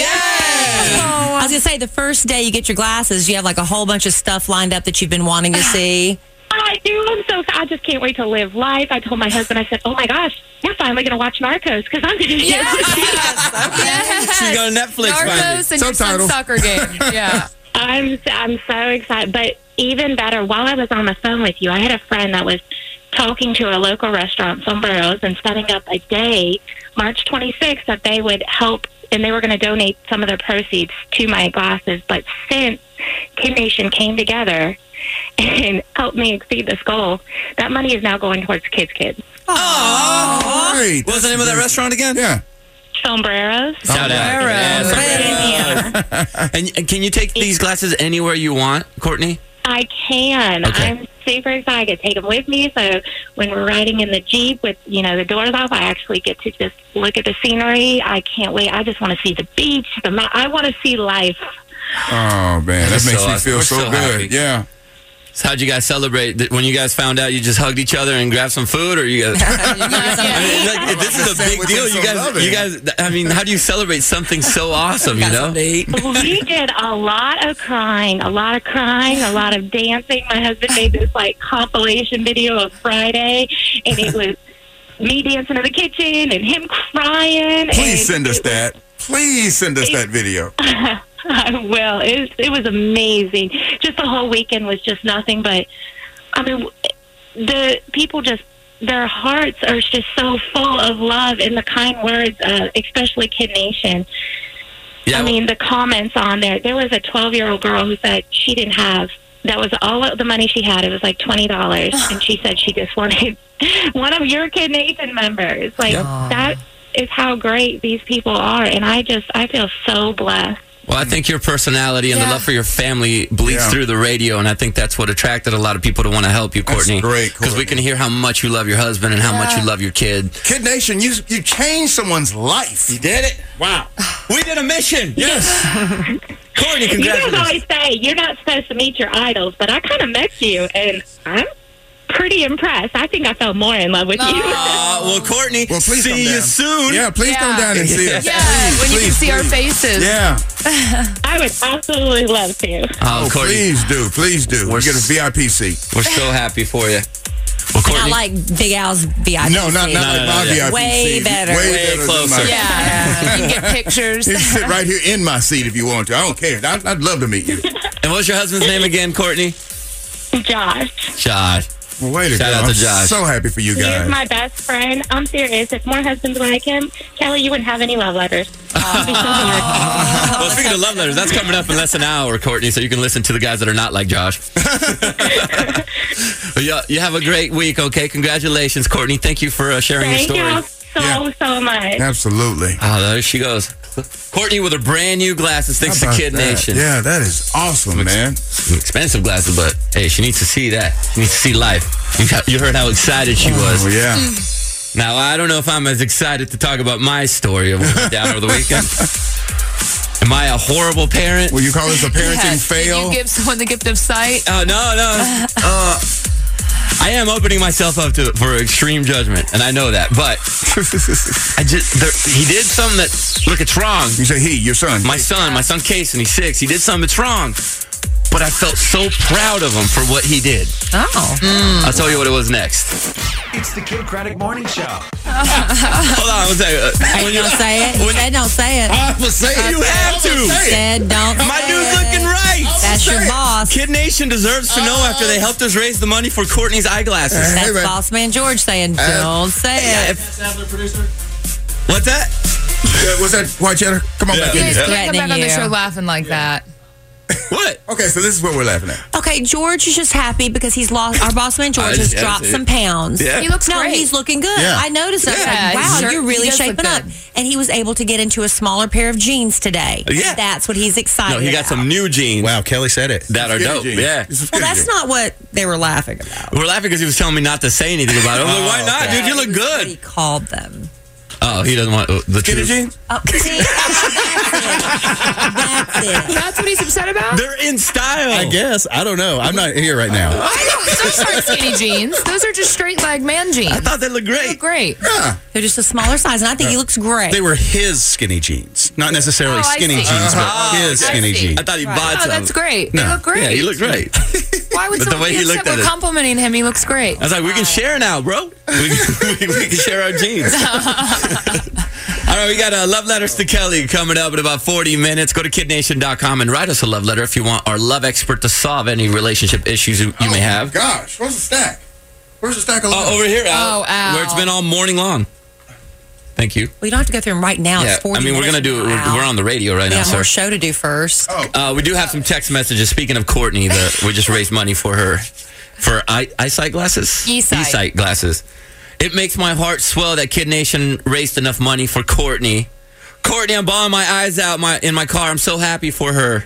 I was going to say the first day you get your glasses, you have like a whole bunch of stuff lined up that you've been wanting to see. I do. I'm so. I just can't wait to live life. I told my husband. I said, "Oh my gosh, we're finally going to watch Narcos because I'm going to get to see it." yes. She's going to Netflix finally. Narcos and your son's Subtitles. soccer game. Yeah. I'm I'm so excited. But even better, while I was on the phone with you, I had a friend that was talking to a local restaurant, Sombreros, and setting up a day, March twenty-sixth, that they would help and they were going to donate some of their proceeds to my glasses. But since Kid Nation came together and helped me exceed this goal, that money is now going towards Kids Kids. Oh, great. What's the name of that restaurant again? Yeah. Sombreros. Shout out. Yeah, and, and can you take these glasses anywhere you want, Courtney? I can. Okay. I'm super excited. I get to take them with me. So when we're riding in the Jeep with, you know, the doors off, I actually get to just look at the scenery. I can't wait. I just want to see the beach. The mo- I want to see life. Oh, man. That That's makes so me awesome. feel We're so, so good. happy. Yeah. So how'd you guys celebrate? Did- When you guys found out, you just hugged each other and grabbed some food, or you guys? I mean, like, this is a big deal. You guys, you guys. I mean, how do you celebrate something so awesome? You know. We did a lot of crying, a lot of crying, a lot of dancing. My husband made this like compilation video of Friday, and it was me dancing in the kitchen and him crying. Please and send us that. Please send us that video. I will. It was, it was amazing. Just the whole weekend was just nothing but, I mean, the people just, their hearts are just so full of love and the kind words, uh, especially Kid Nation. Yeah. I mean, the comments on there. There was a twelve-year-old girl who said she didn't have, that was all of the money she had. It was like twenty dollars. And she said she just wanted one of your Kid Nation members. Like, Yep. that is how great these people are. And I just, I feel so blessed. Well, I think your personality and Yeah. the love for your family bleeds Yeah. through the radio, and I think that's what attracted a lot of people to want to help you, Courtney. That's great, Because we can hear how much you love your husband and how much you love your kid. Kid Nation, you you changed someone's life. You did it. Wow. We did a mission. Yes. Courtney, You guys congratulations. always say you're not supposed to meet your idols, but I kind of met you, and I'm pretty impressed. I think I fell more in love with you. Uh, well, Courtney, Well, please come see you down. soon. Yeah, please come down and see us. Yeah, Please, when you can please, see our please. faces. Yeah. I would absolutely love to. Oh, Oh, Courtney, please do. Please do. We're We get a s- V I P seat. we're so happy for you. Well, Not Courtney, like Big Al's V I P. No, not, not No, like no, my no, yeah. V I P Way seat. better. Way, Way better than closer. mine. Yeah, you can get pictures. You can sit right here in my seat if you want to. I don't care. I'd, I'd love to meet you. and what's your husband's name again, Courtney? Josh, Josh. Well, way to Shout go. out to I'm Josh. so happy for you he is guys. my best friend. I'm serious. If more husbands were like him, Kelly, you wouldn't have any love letters. It'd be so hard. Well, speaking of love letters, that's coming up in less than an hour, Courtney, so you can listen to the guys that are not like Josh. But yeah, you have a great week, okay? Congratulations, Courtney. Thank you for uh, sharing Thank your story. you so, so much. Absolutely. Oh, there she goes. Courtney with her brand new glasses, thanks How to about Kid that? Nation. Yeah, that is awesome, man. Some expensive glasses, but hey, she needs to see that. She needs to see life. You, got- you heard how excited she was. Oh, yeah. Now, I don't know if I'm as excited to talk about my story of what went down over the weekend. Am I a horrible parent? Will you call this a parenting Yes. Did fail? you give someone the gift of sight? Oh, no, no. Uh, I am opening myself up to for extreme judgment, and I know that. But I just there, he did something that look, it's wrong. You say he, your son. My son, my son Case, and he's six. He did something that's wrong, but I felt so proud of him for what he did. Oh. I'll tell you what it was next. It's the Kid Craddock Morning Show. Hold on, one second. Uh, When you don't say it, he said don't say it. I will say it. You have to. He said don't My say dude's it. looking right. That's your boss. Kid Nation deserves to know after they helped us raise the money for Courtney's eyeglasses. Hey, That's man. boss man George saying don't say Yeah, it. if- What's that? Uh, was that white cheddar? Come on Yeah. back You in guys here. can't come back on the you. show laughing like that. What? Okay, so this is what we're laughing at. Okay, George is just happy because he's lost. Our boss man George I has just- dropped yeah. some pounds. Yeah. He looks No, great. he's looking good. Yeah. I noticed. I was Yeah, like, wow, he's- you're he really does look shaping up. good. And he was able to get into a smaller pair of jeans today. Yeah. That's what he's excited No, he got about. some new jeans. Wow, Kelly said it. That are Skinny dope. jeans. Yeah. This is Well, skinny that's jeans. not what they were laughing about. We're laughing because he was telling me not to say anything about it. I'm like, why not, dude? You look What he good. called them. Oh, he doesn't want uh, the Skinny truth. jeans? Oh, see? That's it. That's what he's upset about? They're in style. I guess. I don't know. I'm not here right now. Those aren't skinny jeans. Those are just straight leg man jeans. I thought they looked They great. look great. Yeah. They're just a smaller size, and I think he looks great. They were his skinny jeans. Not necessarily Oh, I skinny see. jeans, Uh-huh. but his I skinny see. jeans. I thought he Right. bought Oh, some. that's great. They No. look great. Yeah, he looked great. Why would But the someone way be he upset? looked at We're it. complimenting him. He looks great. I was like, we can share now, bro. We can, we, we can share our jeans. All right, we got uh, love letters to Kelly coming up in about forty minutes. Go to kid nation dot com and write us a love letter if you want our love expert to solve any relationship issues you, you may have. Gosh, where's the stack? Where's the stack of Oh, over here, Al, Oh, Al. where it's been all morning long. Thank you. We don't have to go through them right now. Yeah, It's forty I mean, we're minutes going to do it. from now. We're, we're on the radio right We now, got more sir. show to do first. Uh, we do have some text messages. Speaking of Courtney, the, we just raised money for her for eye, eyesight glasses. E-sight. E-sight glasses. It makes my heart swell that Kid Nation raised enough money for Courtney. Courtney, I'm bawling my eyes out my, in my car. I'm so happy for her.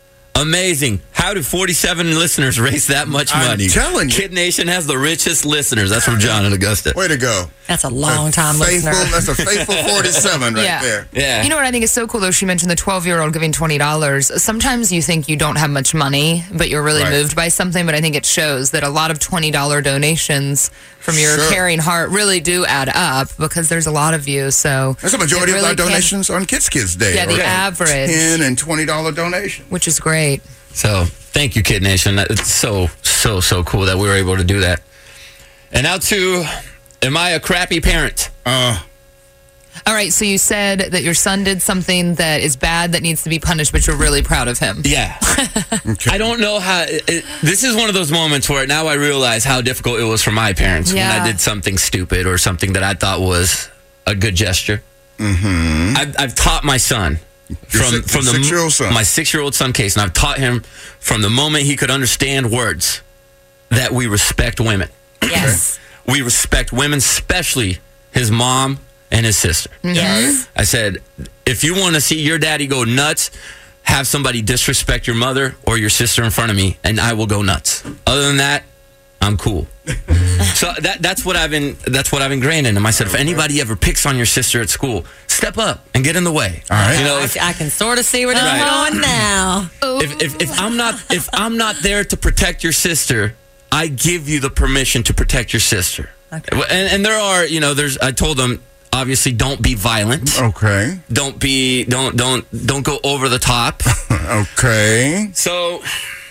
Amazing. How do forty-seven listeners raise that much I'm money? telling you. Kid Nation has the richest listeners. That's from John in Augusta. Way to go. That's a long time faithful, listener. That's a faithful forty-seven right Yeah. there. Yeah. You know what I think is so cool, though? She mentioned the twelve-year-old giving twenty dollars. Sometimes you think you don't have much money, but you're really Right. moved by something. But I think it shows that a lot of twenty dollars donations from your Sure. caring heart really do add up because there's a lot of you. So That's the majority it of our really can- donations on Kids Kids Day. Yeah, the are average. ten and twenty dollar donation. which is great. So thank you, Kid Nation. It's so, so, so cool that we were able to do that. And now to, am I a crappy parent? Uh, All right, so you said that your son did something that is bad that needs to be punished, but you're really proud of him. Yeah. I don't know how. It, it- this is one of those moments where now I realize how difficult it was for my parents when Yeah. I did something stupid or something that I thought was a good gesture. mm-hmm. I've, I've taught my son from si- from the six-year-old son. my six-year-old son Case, and I've taught him from the moment he could understand words that we respect women. Yes. We respect women, especially his mom and his sister. Yes. I said, if you want to see your daddy go nuts, have somebody disrespect your mother or your sister in front of me, and I will go nuts. Other than that, I'm cool. So that that's what I've been that's what I've ingrained in him. I said, if anybody ever picks on your sister at school, step up and get in the way. All right. You know, I, if, I can sort of see where this Right. is going now. if, if if I'm not if I'm not there to protect your sister, I give you the permission to protect your sister. Okay. And and there are, you know, there's I told them obviously don't be violent. Okay. Don't be don't don't don't go over the top. Okay. So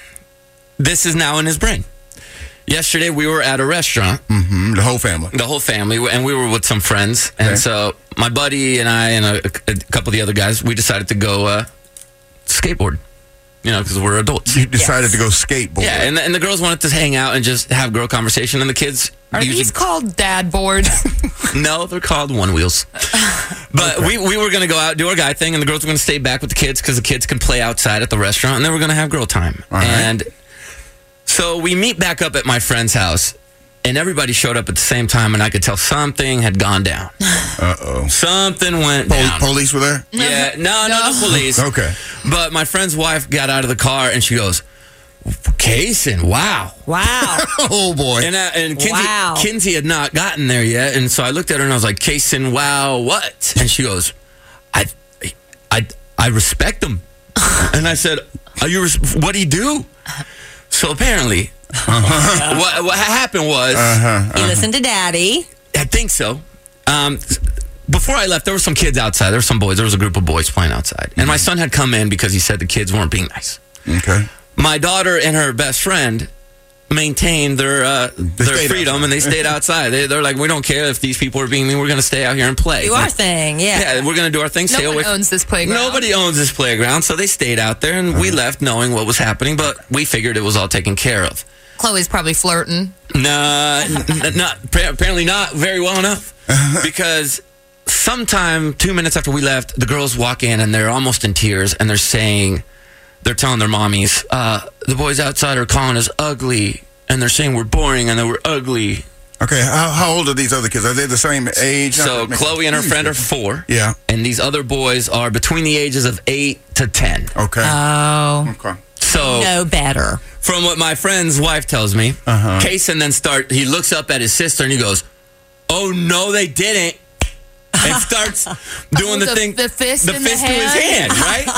this is now in his brain. Yesterday we were at a restaurant, Mm-hmm. The whole family. the whole family, and we were with some friends. And Okay. so my buddy and I and a, a couple of the other guys, we decided to go uh, skateboard. You know, because we're adults. You decided to go skateboard. Yeah, and the, and the girls wanted to hang out and just have girl conversation, and the kids Are usually these called dad boards? no, they're called one wheels. But we, we were going to go out, do our guy thing, and the girls were going to stay back with the kids because the kids can play outside at the restaurant, and then we're going to have girl time. All right. And so we meet back up at my friend's house, and everybody showed up at the same time, and I could tell something had gone down. Uh-oh. Something went Pol- down. police were there? Yeah, no, no, no police. Okay. But my friend's wife got out of the car, and she goes, Kaysen, wow. Wow. Oh, boy. And, uh, and Kinsey, Wow. Kinsey had not gotten there yet, and so I looked at her and I was like, "Kaysen, wow, what?" And she goes, "I, I, I respect him." And I said, "Are you? Res- what do you do?" So apparently, what what happened was, Uh-huh. You listen to daddy. I think so. Um, before I left, there were some kids outside. There were some boys. There was a group of boys playing outside, and my son had come in because he said the kids weren't being nice. Okay. My daughter and her best friend maintained their uh, their stayed freedom, outside. and they stayed outside. They, they're like, we don't care if these people are being mean. We're going to stay out here and play. Do our Like, thing. Yeah. yeah, we're going to do our thing. No Stay one away. owns this playground. Nobody owns this playground, so they stayed out there, and we left knowing what was happening. But we figured it was all taken care of. Chloe's probably flirting. Nah, n- not apparently not very well enough, because sometime two minutes after we left, the girls walk in and they're almost in tears, and they're saying, they're telling their mommies, uh, the boys outside are calling us ugly, and they're saying we're boring and that we're ugly. Okay. How, how old are these other kids? Are they the same age? So Not- Chloe and her friend are four. Yeah. And these other boys are between the ages of eight to ten. Okay. Oh. Okay. So No better. from what my friend's wife tells me, Uh-huh. Kaysen then start. He looks up at his sister and he goes, "Oh no, they didn't," and starts doing the, the, thing, the fist, the in fist the to his hand, hand. right?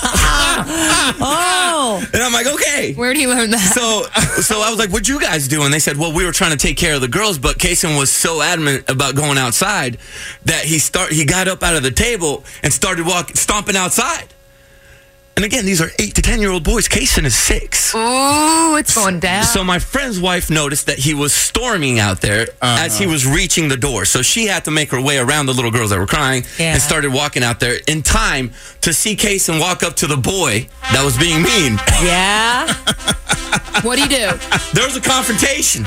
Oh. And I'm like, okay. Where'd he learn that? So, so I was like, "What'd you guys do?" And they said, "Well, we were trying to take care of the girls, but Kaysen was so adamant about going outside that he start he got up out of the table and started walking, stomping outside." And again, these are eight to ten year old boys. Kaysen is six. Ooh, it's going down. So my friend's wife noticed that he was storming out there uh-huh. as he was reaching the door. So she had to make her way around the little girls that were crying yeah. and started walking out there in time to see Kaysen walk up to the boy that was being mean. Yeah. What'd he do? There was a confrontation.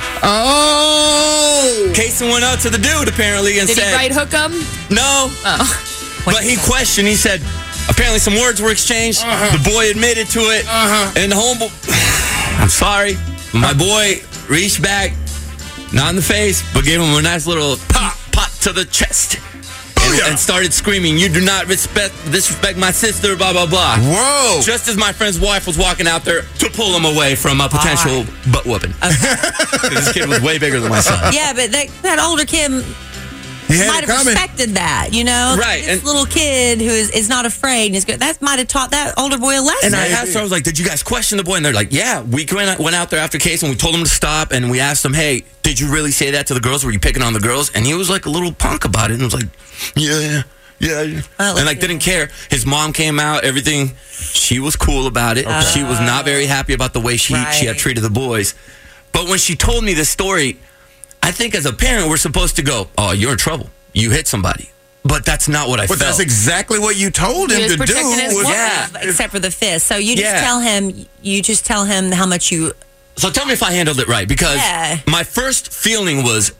Oh. Kaysen went up to the dude apparently and Did said, "Did he right hook him?" No. Oh. But he questioned. He said, apparently some words were exchanged. Uh-huh. The boy admitted to it. Uh-huh. And the homeboy, I'm sorry. My boy reached back, not in the face, but gave him a nice little pop, pop to the chest. And, oh, yeah. and started screaming, "You do not respect disrespect my sister, blah, blah, blah." Whoa. Just as my friend's wife was walking out there to pull him away from a potential right. butt whooping. Okay. This kid was way bigger than my son. Yeah, but that, that older kid might have respected that, you know? Right. This and, little kid who is, is not afraid, and is good, that might have taught that older boy a lesson. And I asked her, I was like, "Did you guys question the boy?" And they're like, "Yeah, we went, went out there after Case and we told him to stop, and we asked him, hey, did you really say that to the girls? Were you picking on the girls?" And he was like a little punk about it and was like, yeah, yeah. Yeah, yeah. Oh, and like didn't care. His mom came out, everything. She was cool about it. Okay. She was not very happy about the way she right. she had treated the boys. But when she told me this story, I think as a parent, we're supposed to go, "Oh, you're in trouble. You hit somebody." But that's not what I but felt. That's exactly what you told him he was to do. His Was, yeah, except for the fist. So you just yeah. tell him. You just tell him how much you. So tell me if I handled it right, because yeah. my first feeling was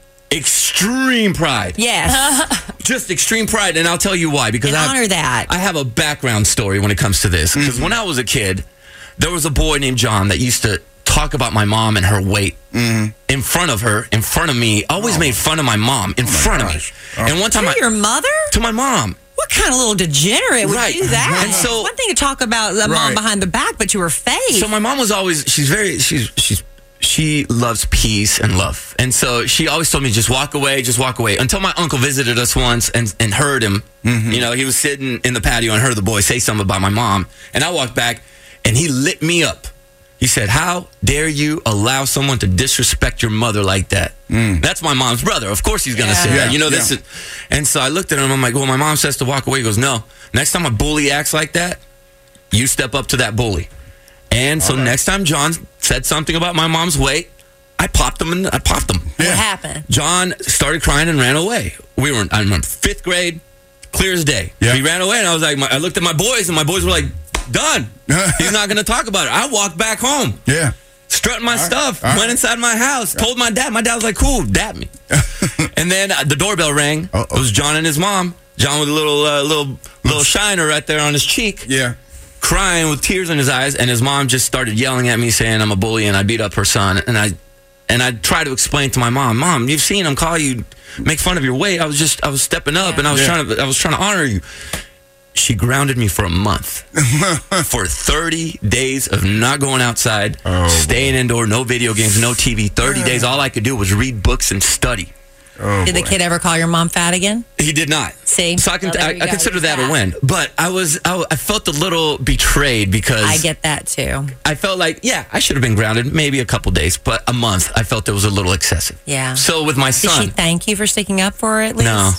extreme pride. Yes. Just extreme pride, and I'll tell you why. Because and I have, honor that. I have a background story when it comes to this. Because mm-hmm. when I was a kid, there was a boy named John that used to talk about my mom and her weight mm-hmm. in front of her, in front of me. Always oh. made fun of my mom in oh front gosh. of me. Oh. And one time, to I, your mother? To my mom. What kind of little degenerate would right. do that? And so, one thing to talk about the right. mom behind the back, but to her face. So my mom was always, she's very, she's, she's, she loves peace and love. And so she always told me, just walk away, just walk away. Until my uncle visited us once and, and heard him. Mm-hmm. You know, he was sitting in the patio and heard the boy say something about my mom. And I walked back and he lit me up. He said, "How dare you allow someone to disrespect your mother like that?" Mm. That's my mom's brother. Of course he's going to yeah. say yeah. that. You know, this yeah. is. And so I looked at him. I'm like, "Well, my mom says to walk away." He goes, "No. Next time a bully acts like that, you step up to that bully." And so right. next time John said something about my mom's weight, I popped him and I popped him. Yeah. What happened? John started crying and ran away. We were in, I remember, fifth grade, clear as day. Yeah. He ran away and I was like, my, I looked at my boys and my boys were like, "Done. He's not going to talk about it." I walked back home. Yeah. Strutting my All stuff. right. Went inside my house. Yeah. Told my dad. My dad was like, "Cool, dap me." And then uh, the doorbell rang. Uh-oh. It was John and his mom. John with a little, uh, little, little shiner right there on his cheek. Yeah. Crying with tears in his eyes. And his mom just started yelling at me, saying I'm a bully and I beat up her son. And I, and I tried to explain to my mom, "Mom, you've seen him call you, make fun of your weight. I was just, I was stepping up yeah. and I was yeah. trying to, I was trying to honor you." She grounded me for a month. For thirty days of not going outside, oh, staying boy. indoor, no video games, no T V. thirty days, all I could do was read books and study. Oh, did boy. the kid ever call your mom fat again? He did not. See? So I, can, well, I, I consider that fat. a win. But I was, I, I felt a little betrayed because... I get that too. I felt like, yeah, I should have been grounded maybe a couple days, but a month, I felt it was a little excessive. Yeah. So with my son... Did she thank you for sticking up for her at least? No.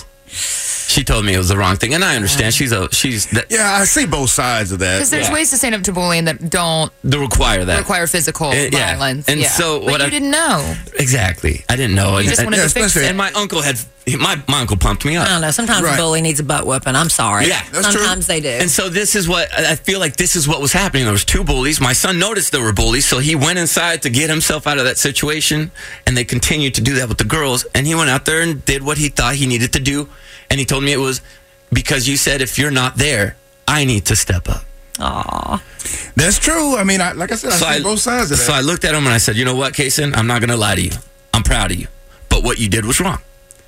She told me it was the wrong thing, and I understand. She's a she's. That, yeah, I see both sides of that. Because there's yeah. ways to stand up to bullying that don't they require that require physical uh, yeah. violence. And yeah. so but what you I didn't know exactly. I didn't know. You and, just wanted and, to fix it. And my uncle had my my uncle pumped me up. I don't know. Sometimes right. a bully needs a butt whooping. I'm sorry. Yeah, that's sometimes true. they do. And so this is what I feel like. This is what was happening. There was two bullies. My son noticed there were bullies, so he went inside to get himself out of that situation. And they continued to do that with the girls. And he went out there and did what he thought he needed to do. And he told me it was because you said if you're not there, I need to step up. Aw. That's true. I mean, I, like I said, I so see I, both sides of that. So I looked at him and I said, "You know what, Kaysen? I'm not going to lie to you. I'm proud of you. But what you did was wrong.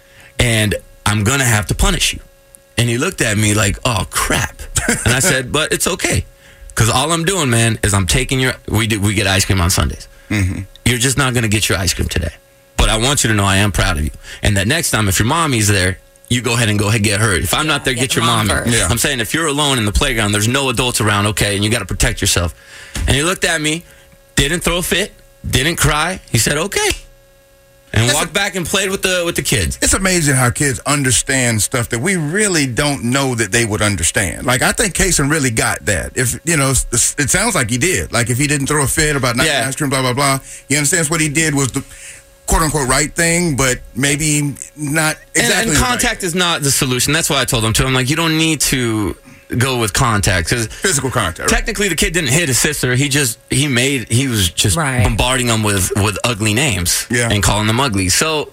And I'm going to have to punish you." And he looked at me like, "Oh, crap." And I said, "But it's okay. Because all I'm doing, man, is I'm taking your... We do, we get ice cream on Sundays. Mm-hmm. You're just not going to get your ice cream today. But I want you to know I am proud of you. And that next time, if your mommy's there, you go ahead and go ahead and get hurt. If I'm yeah, not there, get, get your mommy. Yeah. I'm saying if you're alone in the playground, there's no adults around, okay, and you got to protect yourself." And he looked at me, didn't throw a fit, didn't cry. He said, "Okay." and walked back and played with the with the kids. It's amazing how kids understand stuff that we really don't know that they would understand. Like, I think Kason really got that. If, you know, it sounds like he did. Like, if he didn't throw a fit about not Yeah. ice cream, blah, blah, blah, he understands what he did was the quote-unquote right thing, but maybe not exactly And, and the right contact is not the solution. That's why I told him to. I'm like, you don't need to go with contact, because physical contact. Right? Technically, the kid didn't hit his sister. He just he made he was just Right. bombarding them with with ugly names Yeah. and calling them ugly. So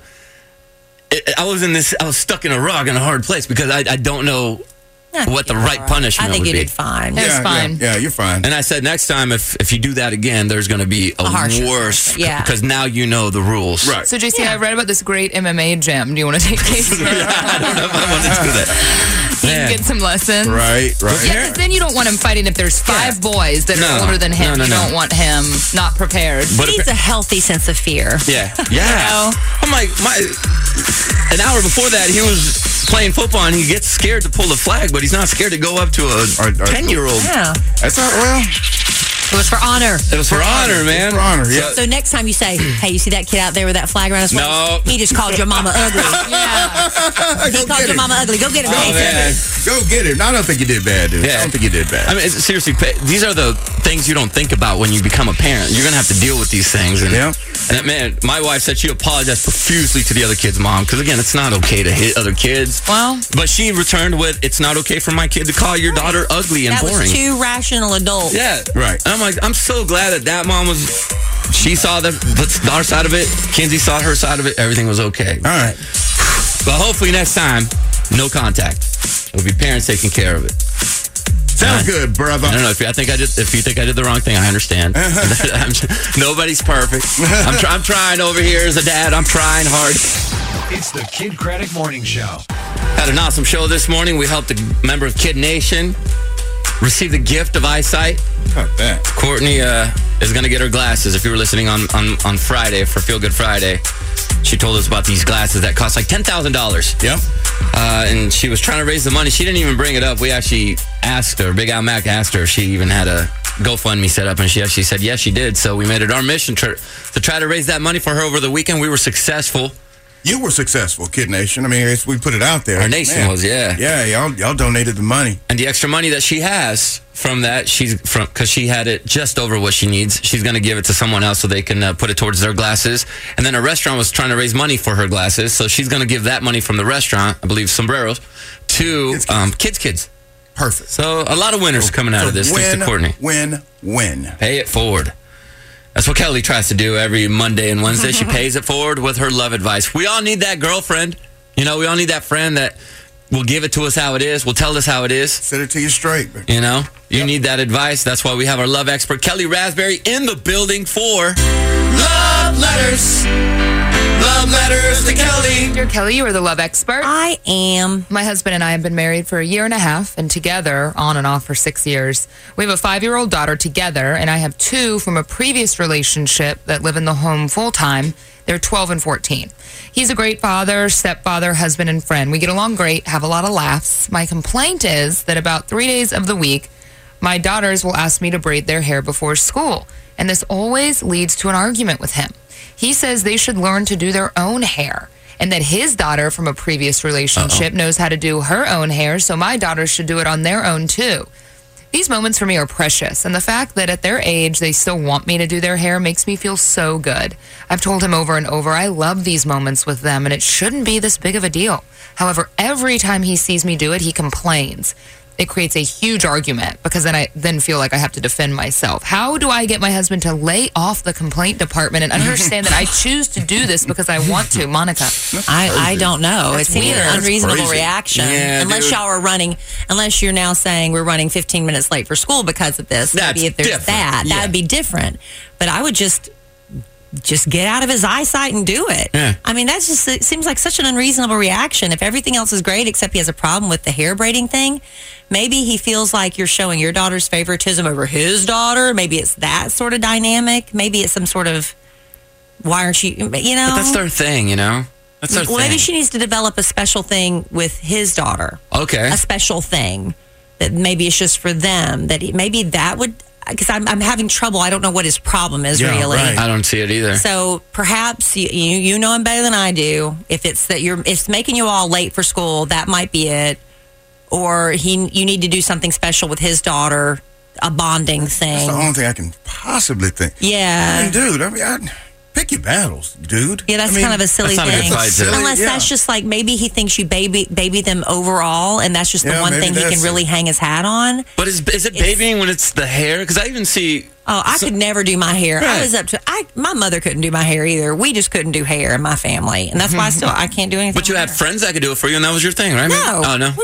it, I was in this. I was stuck in a rock in a hard place because I I don't know what the right punishment I think would you be. did fine. It was Yeah, fine. Yeah, yeah, you're fine. And I said, next time, if if you do that again, there's going to be a, A harsher worse, punishment, yeah. because now you know the rules. Right. So, J C, I read about this great M M A gym. Do you want to take Casey? I don't know if I want to do that. You can Man. get some lessons. Right, right. Yeah, because then you don't want him fighting if there's five boys that No. are older than him. No, no, you no. don't want him not prepared. But He if- needs a healthy sense of fear. Yeah, yeah. know? I'm like, my an hour before that, he was playing football and he gets scared to pull the flag, but he's not scared to go up to a Or- or- ten-year-old. Yeah. That's not, well, It was for honor. It was for honor, man. for honor, yeah. So next time you say, hey, you see that kid out there with that flag around his waist? No. He just called your mama ugly. Yeah. He Go called get your it. mama ugly. Go get him. Oh, Casey. man. Go get it. No, I don't think you did bad, dude. Yeah. I don't think you did bad. I mean, it's, seriously, pa- these are the things you don't think about when you become a parent. You're going to have to deal with these things. And, Yeah. and man, my wife said she apologized profusely to the other kid's mom because, again, it's not okay to hit other kids. Well, But she returned with, it's not okay for my kid to call your daughter ugly and That boring. was two rational adults. Yeah. Right. And I'm like, I'm so glad that that mom was, she saw the, the our side of it. Kinsey saw her side of it. Everything was okay. All right. But hopefully next time, no contact. It'll be parents taking care of it. Sounds Uh, good, brother. I don't know if you, I think I did. If you think I did the wrong thing, I understand. I'm, nobody's perfect. I'm, try, I'm trying over here as a dad. I'm trying hard. It's the Kid Craddock Morning Show. Had an awesome show this morning. We helped a member of Kid Nation receive the gift of eyesight. How about that? Courtney uh, is going to get her glasses. If you were listening on, on, on Friday for Feel Good Friday, she told us about these glasses that cost like ten thousand dollars. Yep. Uh, and she was trying to raise the money. She didn't even bring it up. We actually asked her, Big Al Mac asked her if she even had a GoFundMe set up, and she actually said yes, she did. So we made it our mission to, to try to raise that money for her over the weekend. We were successful. You were successful, Kid Nation. I mean, it's, we put it out there. Our nation Man. was, yeah. Yeah, y'all, y'all donated the money. And the extra money that she has from that, she's from because she had it just over what she needs. She's going to give it to someone else so they can uh, put it towards their glasses. And then a restaurant was trying to raise money for her glasses, so she's going to give that money from the restaurant, I believe, sombreros, to Kids Kids. um, Kids Kids. Perfect. So a lot of winners coming out So of this. win, Thanks to Courtney. Win, win. Pay it forward. That's what Kelly tries to do every Monday and Wednesday. She pays it forward with her love advice. We all need that girlfriend. You know, we all need that friend that will give it to us how it is, will tell us how it is. Set it to you straight. Man. You know, you need that advice. That's why we have our love expert, Kelly Raspberry, in the building for Love Letters. Love Letters to Kelly. Dear Kelly, you are the love expert. I am. My husband and I have been married for a year and a half and together on and off for six years. We have a five-year-old daughter together, and I have two from a previous relationship that live in the home full-time. They're twelve and fourteen. He's a great father, stepfather, husband, and friend. We get along great, have a lot of laughs. My complaint is that about three days of the week, my daughters will ask me to braid their hair before school, and this always leads to an argument with him. He says they should learn to do their own hair, and that his daughter from a previous relationship Uh-oh. knows how to do her own hair, so my daughters should do it on their own too. These moments for me are precious, and the fact that at their age they still want me to do their hair makes me feel so good. I've told him over and over I love these moments with them, and it shouldn't be this big of a deal. However, every time he sees me do it, he complains. It creates a huge argument because then I then feel like I have to defend myself. How do I get my husband to lay off the complaint department and understand that I choose to do this because I want to? Monica. I, I don't know. That's It's an weird. unreasonable That's crazy. reaction. Yeah, unless dude. y'all are running, unless you're now saying we're running fifteen minutes late for school because of this. That's Maybe if there's different. that, Yeah. that would be different. But I would just just get out of his eyesight and do it. Yeah. I mean, that's just, it seems like such an unreasonable reaction. If everything else is great except he has a problem with the hair braiding thing, maybe he feels like you're showing your daughter's favoritism over his daughter. Maybe it's that sort of dynamic. Maybe it's some sort of, why aren't you, you know? But that's their thing, you know? That's their Well, thing. maybe she needs to develop a special thing with his daughter. Okay. A special thing that maybe it's just for them. That he, maybe that would. because I'm, I'm having trouble. I don't know what his problem is Yeah, really. right. I don't see it either. So perhaps you, you you know him better than I do. If it's that you're it's making you all late for school, that might be it. Or he you need to do something special with his daughter, a bonding thing. That's the only thing I can possibly think. Yeah. I mean, dude, I mean, I, pick your battles, dude. Yeah, that's I mean, kind of a silly that's not a thing. good fight, too. Unless Yeah. that's just like maybe he thinks you baby baby them overall, and that's just the Yeah, one maybe thing he that's can really it. hang his hat on. But is is it babying when it's the hair? Because I even see. Oh, I So- could never do my hair. I Right. was up to I. My mother couldn't do my hair either. We just couldn't do hair in my family, and that's why I still I can't do anything. But you with had hair. friends that could do it for you, and that was your thing, right? No. Oh no.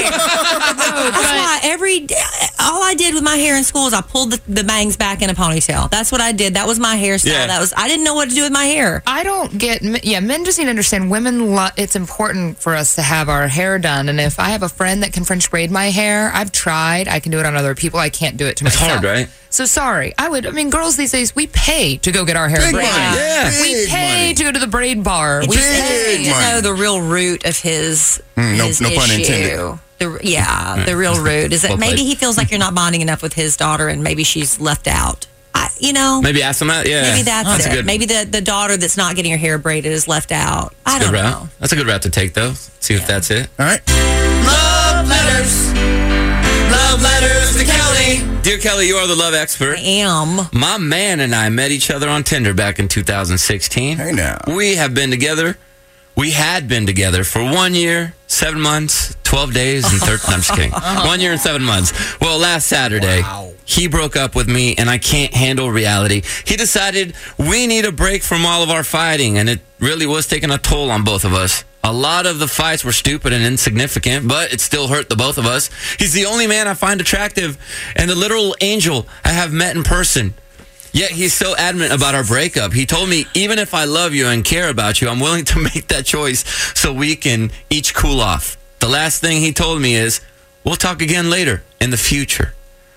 That's why every day, all I did with my hair in school is I pulled the, the bangs back in a ponytail. That's what I did. That was my hairstyle. Yeah. That was I didn't know what to do with my hair. I don't get, yeah, men just need to understand women, lo- it's important for us to have our hair done. And if I have a friend that can French braid my hair, I've tried. I can do it on other people. I can't do it to It's myself. hard, right? So sorry. I would, I mean, girls these days, we pay to go get our hair Big braided. money. Yeah. We Big pay money. to go to the braid bar. We Big pay. To money. know the real root of his, Mm, no- his no pun issue. intended. The, yeah, the real root is that Well maybe played. he feels like you're not bonding enough with his daughter, and maybe she's left out. I, you know, Maybe ask them that. Yeah. maybe that's, Oh, that's it. a good. Maybe the, the daughter that's not getting her hair braided is left out. I That's a don't good route. know. That's a good route to take, though. See if that's it. All right. Love letters. Love letters to Kelly. Dear Kelly, you are the love expert. I am. My man and I met each other on Tinder back in two thousand sixteen. Hey, now. We have been together. We had been together for one year, seven months, twelve days, and thirteen. I'm just kidding. One year and seven months. Well, last Saturday, he broke up with me, and I can't handle reality. He decided we need a break from all of our fighting, and it really was taking a toll on both of us. A lot of the fights were stupid and insignificant, but it still hurt the both of us. He's the only man I find attractive, and the literal angel I have met in person. Yet he's so adamant about our breakup. He told me, even if I love you and care about you, I'm willing to make that choice so we can each cool off. The last thing he told me is, we'll talk again later in the future.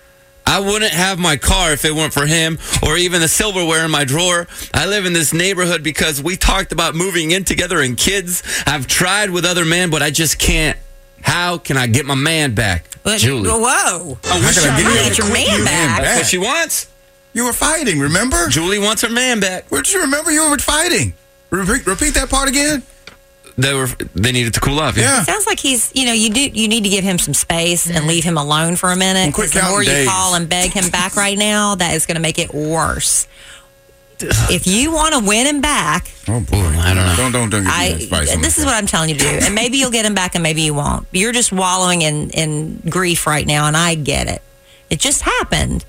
I wouldn't have my car if it weren't for him, or even the silverware in my drawer. I live in this neighborhood because we talked about moving in together and kids. I've tried with other men, but I just can't. How can I get my man back? But, Julie. Whoa. How can I get, Trying to you get your to man quit you back. That's what she wants. You were fighting, remember? Julie wants her man back. Where did you remember you were fighting? Repeat, repeat that part again. They were. They needed to cool off. Yeah. Yeah. Sounds like he's, you know, you do. You need to give him some space and leave him alone for a minute. And quit Because the more counting you days. call and beg him back right now, that is going to make it worse. If you want to win him back, Oh boy, I don't know. Don't don't don't get I, me advice on this is what I'm telling you to do. And maybe you'll get him back, and maybe you won't. You're just wallowing in in grief right now, and I get it. It just happened.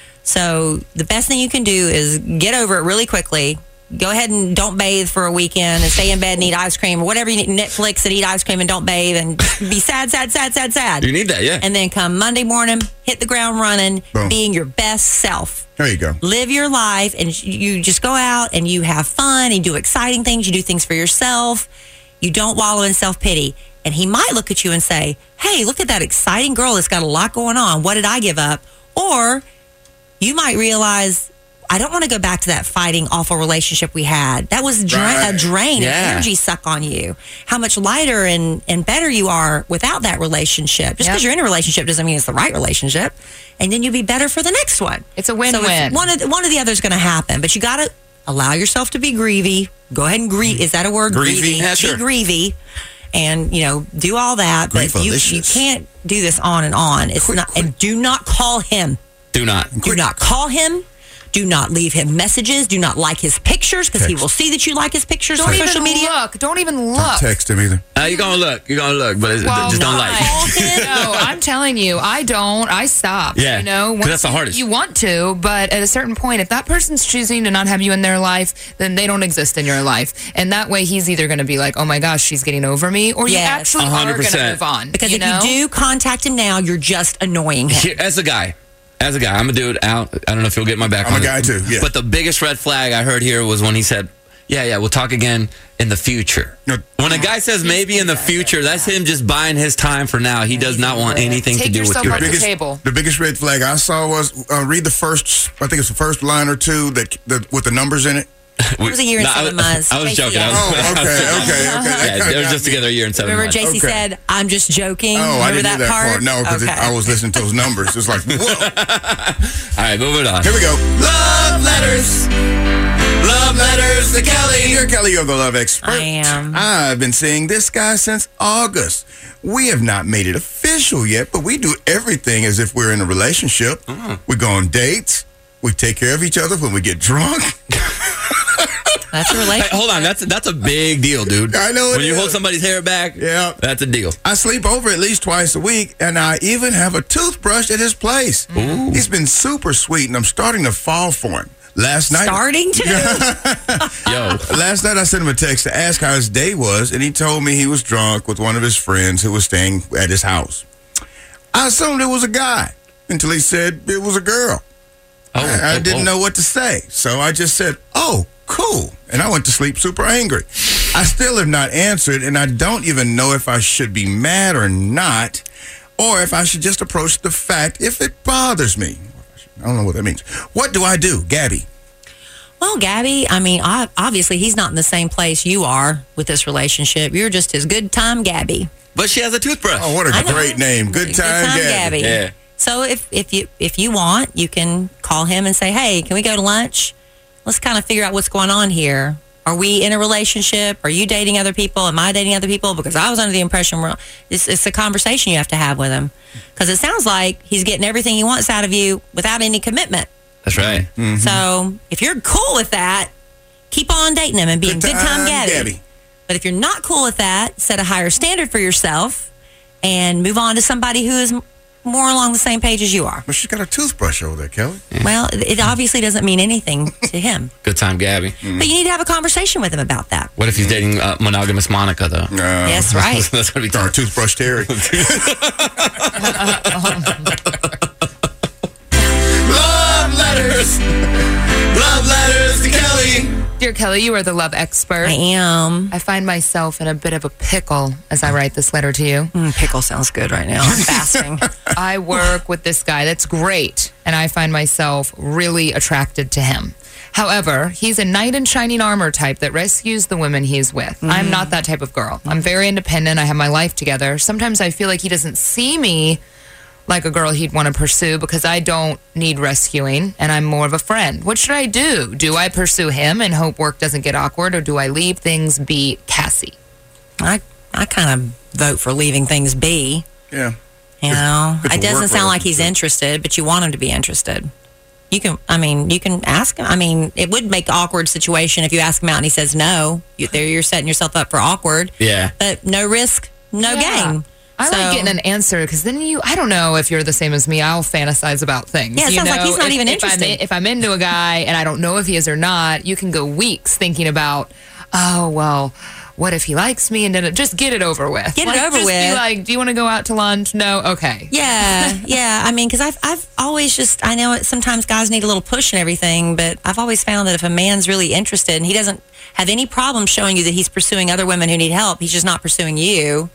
So the best thing you can do is get over it really quickly. Go ahead and don't bathe for a weekend and stay in bed and eat ice cream or whatever you need, Netflix and eat ice cream and don't bathe and be sad, sad, sad, sad, sad. You need that, yeah. And then come Monday morning, hit the ground running, Boom. being your best self. There you go. Live your life, and you just go out and you have fun and do exciting things. You do things for yourself. You don't wallow in self-pity. And he might look at you and say, hey, look at that exciting girl that's got a lot going on. What did I give up? Or you might realize, I don't want to go back to that fighting, awful relationship we had. That was dra- Right. a drain, Yeah. an energy suck on you. How much lighter and, and better you are without that relationship. Just because Yep. you're in a relationship doesn't mean it's the right relationship. And then you'll be better for the next one. It's a So win-win. it's one of the, one of the other is going to happen, but you got to allow yourself to be grievy. Go ahead and grieve. Is that a word? Grievy? Yeah, sure. Be grievy, and you know, do all that. But you, you Griefalicious. can't do this on and on. It's Quit, not. quit. And do not call him. Do not. Do not call him. Do not leave him messages. Do not like his pictures because he Text. will see that you like his pictures Don't on even social media. look. Don't even Don't look. text him either. Uh, you're gonna look. You're gonna look, but it's, Well, just don't no, like. I- no, I'm telling you, I don't. I stop. Yeah, you know, 'cause once that's the you- hardest. You want to, but at a certain point, if that person's choosing to not have you in their life, then they don't exist in your life, and that way, he's either going to be like, "Oh my gosh, she's getting over me," or you Yes. actually one are hundred going to percent. move on. Because you if know? you do contact him now, you're just annoying him. Here, as a guy, as a guy, I'm a dude out. I don't know if you'll get my back I'm on a it. guy too, yeah. But the biggest red flag I heard here was when he said, "Yeah, yeah, we'll talk again in the future." No. When a guy says maybe in the future, that's him just buying his time for now. He does not want anything to Take do with yourself you. off the biggest, table. the biggest red flag I saw was uh, read the first. I think it's the first line or two that, that with the numbers in it. It was a year and No, I seven was- months. I was J C joking. I was- Oh, okay, okay, okay. That Yeah, kinda they were got just me. together a year and seven Remember months. J C Okay. said, I'm just joking? Oh, I Remember didn't hear that part. No, because Okay. I was listening to those numbers. It's like, whoa. All right, moving on. Here we go. Love letters. Love letters to Kelly. Dear Kelly, you're the love expert. I am. I've been seeing this guy since August. We have not made it official yet, but we do everything as if we're in a relationship. Mm. We go on dates. We take care of each other when we get drunk. That's a Hey, relationship. hold on, that's that's a big deal, dude. I know it When you is. hold somebody's hair back, Yeah. that's a deal. I sleep over at least twice a week, and I even have a toothbrush at his place. Ooh. He's been super sweet, and I'm starting to fall for him. Last night, Starting to? Yo, last night I sent him a text to ask how his day was, and he told me he was drunk with one of his friends who was staying at his house. I assumed it was a guy until he said it was a girl. oh, I, I oh, didn't oh. know what to say, so I just said, "Oh, cool," and I went to sleep super angry. I still have not answered, and I don't even know if I should be mad or not, or if I should just approach the fact if it bothers me. I don't know what that means. What do I do, Gabby? Well, Gabby, I mean, I, obviously he's not in the same place you are with this relationship. You're just his good time Gabby. But she has a toothbrush. Oh, what a I know. great name. Good time, Gabby. Yeah. So if, if you if you want, you can call him and say, hey, can we go to lunch? Let's kind of figure out what's going on here. Are we in a relationship? Are you dating other people? Am I dating other people? Because I was under the impression we're, it's, it's a conversation you have to have with him. Because it sounds like he's getting everything he wants out of you without any commitment. That's right. Mm-hmm. So if you're cool with that, keep on dating him and being good, time Gabby. Gabby. But if you're not cool with that, set a higher standard for yourself and move on to somebody who is m- more along the same page as you are. But she's got a toothbrush over there, Kelly. Well, it obviously doesn't mean anything to him. Good time, Gabby. But you need to have a conversation with him about that. What if he's dating uh, monogamous Monica, though? Uh, Yes, right. That's going to be Our tough. toothbrush Terry. Love letters. Love letters to Kelly. Dear Kelly, you are the love expert. I am. I find myself in a bit of a pickle as I write this letter to you. Mm, pickle sounds good right now. I'm fasting. I work with this guy that's great, and I find myself really attracted to him. However, he's a knight in shining armor type that rescues the women he's with. I'm not that type of girl. I'm very independent. I have my life together. Sometimes I feel like he doesn't see me like a girl he'd want to pursue because I don't need rescuing and I'm more of a friend. What should I do? Do I pursue him and hope work doesn't get awkward, or do I leave things be, Cassie? I I kind of vote for leaving things be. Yeah. You know, It's a it doesn't work sound like he's relationship. interested, but you want him to be interested. You can, I mean, you can ask him. I mean, it would make an awkward situation if you ask him out and he says no. You, there, you're setting yourself up for awkward. Yeah. But no risk, no Yeah. gain. I So- like getting an answer because then you, I don't know if you're the same as me. I'll fantasize about things. Yeah, it you sounds like know? he's not if, even if I'm, interested. if I'm into a guy and I don't know if he is or not, you can go weeks thinking about, oh, well, what if he likes me? And then it- just get it over with. Get it Like, over just with. Be like, do you want to go out to lunch? No? Okay. Yeah, yeah. I mean, because I've I've always just I know it, sometimes guys need a little push and everything, but I've always found that if a man's really interested and he doesn't have any problem showing you that he's pursuing other women who need help, he's just not pursuing you.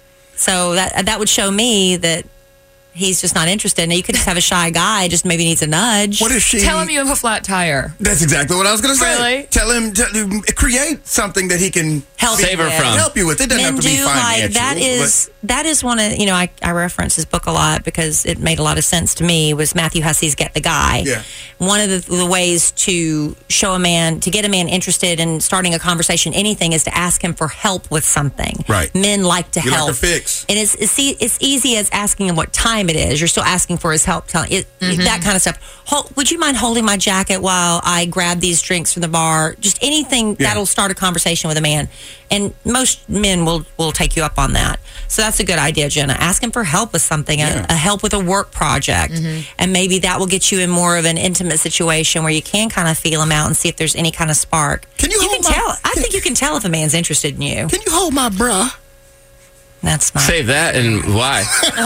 So that that would show me that he's just not interested. Now you could just have a shy guy, just maybe needs a nudge. What if she... Tell him you have a flat tire. That's exactly what I was going to say. Really? Tell him to create something that he can Help Save her with. from. help you with. It doesn't Men have to be do financial. like that is that is one of you know I, I reference his book a lot because it made a lot of sense to me. Was Matthew Hussey's Get the Guy? Yeah. One of the, the ways to show a man to get a man interested in starting a conversation, anything, is to ask him for help with something. Right. Men like to You like help. to fix. And it's it's, e- it's easy as asking him what time it is. You're still asking for his help, telling it, that kind of stuff. Hold, would you mind holding my jacket while I grab these drinks from the bar? Just anything Yeah. that'll start a conversation with a man. And most men will will take you up on that. So that's a good idea, Jenna. Ask him for help with something, Yeah. a, a help with a work project. And maybe that will get you in more of an intimate situation where you can kind of feel him out and see if there's any kind of spark. Can you can hold my- tell. I think you can tell if a man's interested in you. Can you hold my bra? That's my Save that and why?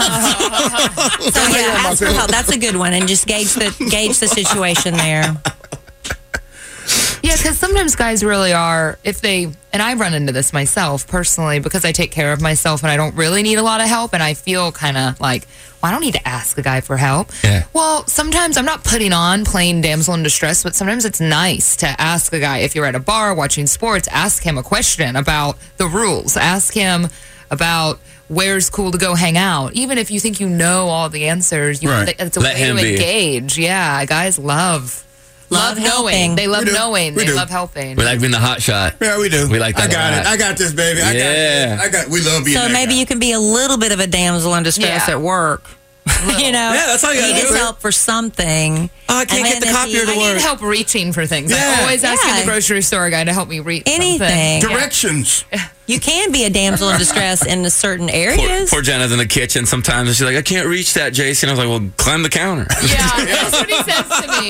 So yeah, ask for help. That's a good one, and just gauge the gauge the situation there. Yeah, Yeah, because sometimes guys really are, if they, and I run into this myself personally because I take care of myself and I don't really need a lot of help, and I feel kind of like, well, I don't need to ask a guy for help. Yeah. Well, sometimes I'm not putting on playing damsel in distress, but sometimes it's nice to ask a guy, if you're at a bar watching sports, ask him a question about the rules. Ask him about where's cool to go hang out. Even if you think you know all the answers, you, Right. it's a Let way him to be. engage. Yeah, guys love love, Love knowing. helping. They love We do. knowing. We they do. love helping. We like being the hot shot. Yeah, we do. We like that I got a it. lot. I got this, baby. I Yeah. got this. I got. We love being So that maybe guy. you can be a little bit of a damsel in distress Yeah. at work. You know, Yeah, that's all you gotta he needs do. help for something. Oh, I can't And get then the if copier he- to I work. need help reaching for things. Yeah. I'm always asking Yeah. the grocery store guy to help me reach Anything. something. Directions. You can be a damsel in distress in certain Poor, areas. poor Jenna's in the kitchen sometimes, and she's like, I can't reach that, Jason. I was like, well, climb the counter. Yeah, that's what he says to me.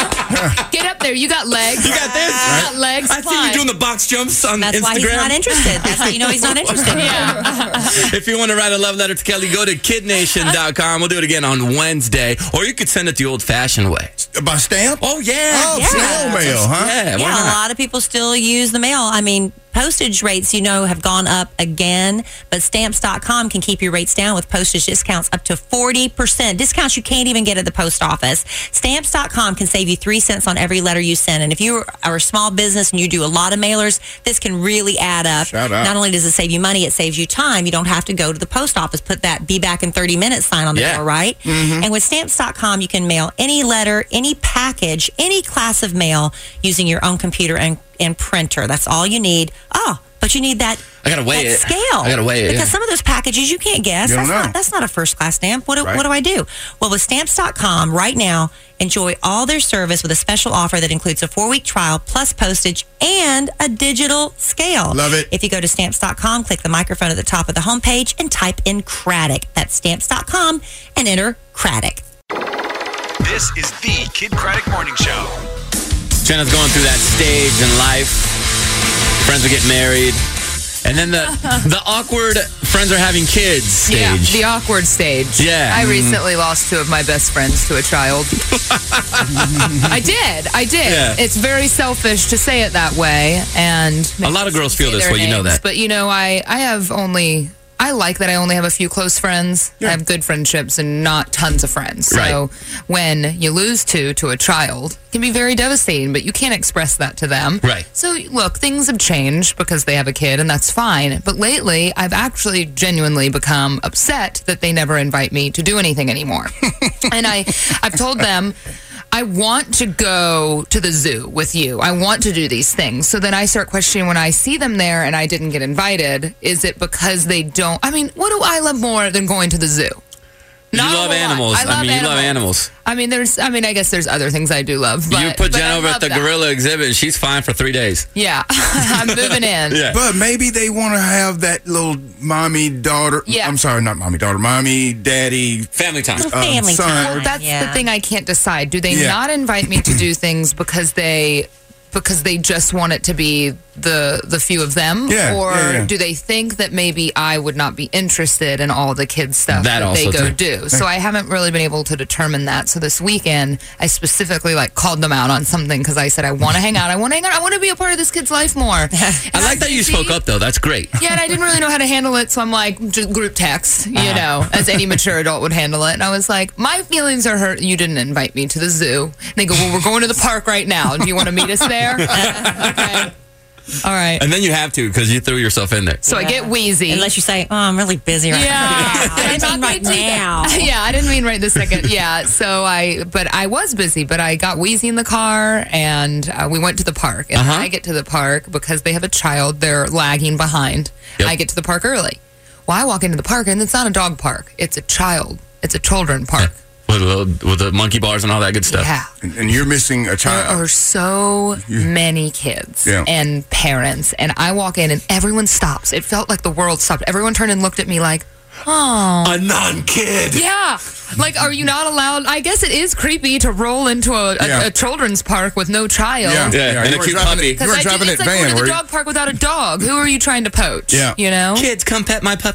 Get up there. You got legs. You got this? You got legs. I see you Climb. doing the box jumps on That's Instagram. why he's not interested. That's how you know he's not interested. Yeah. If you want to write a love letter to Kelly, go to kid nation dot com. We'll do it again on Wednesday. Or you could send it the old-fashioned way. By stamp? Oh, yeah. Oh, Yeah. snail mail, huh? Yeah, why Yeah, not? a lot of people still use the mail. I mean, postage rates, you know, have gone up again, but stamps dot com can keep your rates down with postage discounts up to forty percent. Discounts you can't even get at the post office. stamps dot com can save you three cents on every letter you send. And if you are a small business and you do a lot of mailers, this can really add up. Shout out. Not only does it save you money, it saves you time. You don't have to go to the post office, put that be back in thirty minutes sign on the Yeah. door, right? And with stamps dot com, you can mail any letter, any package, any class of mail using your own computer and, and printer. That's all you need. Oh, but you need that, I gotta weigh that it. scale. I gotta weigh it, Because yeah. some of those packages you can't guess. You don't That's know. not, that's not a first class stamp. What do, Right. what do I do? Well, with stamps dot com right now, enjoy all their service with a special offer that includes a four-week trial plus postage and a digital scale. Love it. If you go to stamps dot com, click the microphone at the top of the homepage and type in Craddock. That's stamps dot com and enter Craddock. This is the Kid Craddock Morning Show. Jenna's going through that stage in life. Friends are getting married. And then the the awkward friends are having kids stage. Yeah, the awkward stage. Yeah. I recently lost two of my best friends to a child. I did. I did. Yeah. It's very selfish to say it that way. And A lot of girls feel say this their way, you know names, that. But, you know, I, I have only... I like that I only have a few close friends. I have good friendships and not tons of friends. So Right. when you lose two to a child, it can be very devastating, but you can't express that to them. Right. So look, things have changed because they have a kid, and that's fine. But lately, I've actually genuinely become upset that they never invite me to do anything anymore. And I, I've told them, I want to go to the zoo with you. I want to do these things. So then I start questioning when I see them there and I didn't get invited, is it because they don't? I mean, what do I love more than going to the zoo? You Not a love whole lot. animals. I, love I mean, you love animals. animals. I mean, there's. I mean, I guess there's other things I do love. But, you put but Jen I over at love the that. gorilla exhibit, and she's fine for three days. Yeah, I'm moving in. Yeah. But maybe they want to have that little mommy daughter. Yeah. I'm sorry, not mommy daughter. Mommy, daddy, Family time. Little um, family son. time. Well, that's Yeah. the thing I can't decide. Do they Yeah. not invite me to do things because they because they just want it to be the the few of them, Yeah, or yeah, yeah. do they think that maybe I would not be interested in all the kids stuff That that, they also, go too. do? So I haven't really been able to determine that. So this weekend, I specifically like called them out on something because I said I want to hang out. I want to hang out. I want to be a part of this kid's life more. I like that you spoke up, though. That's great. Yeah, and I didn't really know how to handle it, so I'm like, just group text, you know, as any mature adult would handle it. And I was like, my feelings are hurt. You didn't invite me to the zoo. And they go, well, we're going to the park right now. Do you want to meet us there? Okay. All right. And then you have to because you threw yourself in there. So I get wheezy. Unless you say, oh, I'm really busy right Yeah. now. I didn't mean right now. Yeah, I didn't mean right this second. Yeah, so I, but I was busy, but I got wheezy in the car and uh, we went to the park. And Uh-huh. I get to the park because they have a child, they're lagging behind. Yep. I get to the park early. Well, I walk into the park and it's not a dog park, it's a child, it's a children park. With, the- with the monkey bars and all that good stuff. Yeah. And, and you're missing a There child. are so many kids Yeah. and parents, and I walk in and everyone stops. It felt like the world stopped. Everyone turned and looked at me like, oh. A non-kid. Yeah. Like, are you not allowed? I guess it is creepy to roll into a, a, Yeah. a children's park with no child. Yeah, Yeah, and you a were cute driving puppy. it- You were I driving do, it it's like going van, to were the you? dog park without a dog. Who are you trying to poach? Yeah. You know? Kids, come pet my puppy.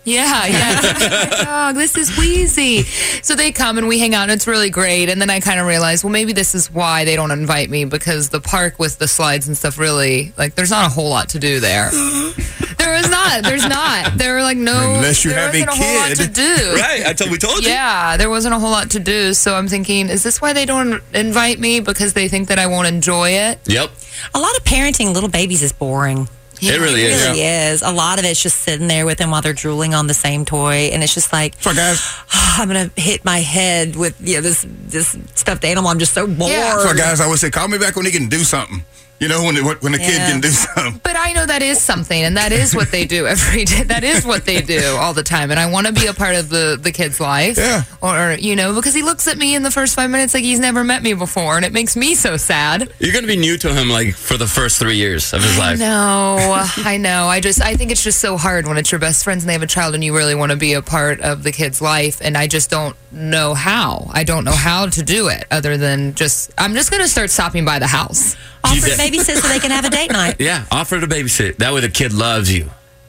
Yeah, yeah. My dog, this is Wheezy. So they come and we hang out and it's really great. And then I kind of realized, well, maybe this is why they don't invite me, because the park with the slides and stuff really, like, there's not a whole lot to do there. There is not. There's not. There were like no. Unless you there have a wasn't a whole lot kid. to do. Right. I told we told you. Yeah, there wasn't a whole lot to do. So I'm thinking, is this why they don't invite me? Because they think that I won't enjoy it? Yep. A lot of parenting little babies is boring. It really is. It really is. A lot of it's just sitting there with them while they're drooling on the same toy, and it's just like, So guys, oh, I'm gonna hit my head with you know, this this stuffed animal. I'm just so bored. so guys, I would say, call me back when he can do something. You know, when the, when the kid Yeah. can do something. But I know that is something, and that is what they do every day. That is what they do all the time, and I want to be a part of the, the kid's life. Yeah. Or, you know, because he looks at me in the first five minutes like he's never met me before, and it makes me so sad. You're going to be new to him like for the first three years of his life. No, I know. I just, I think it's just so hard when it's your best friends and they have a child and you really want to be a part of the kid's life, and I just don't know how. I don't know how to do it other than just, I'm just going to start stopping by the house. Offer to babysit so they can have a date night. Yeah, offer to babysit. That way the kid loves you.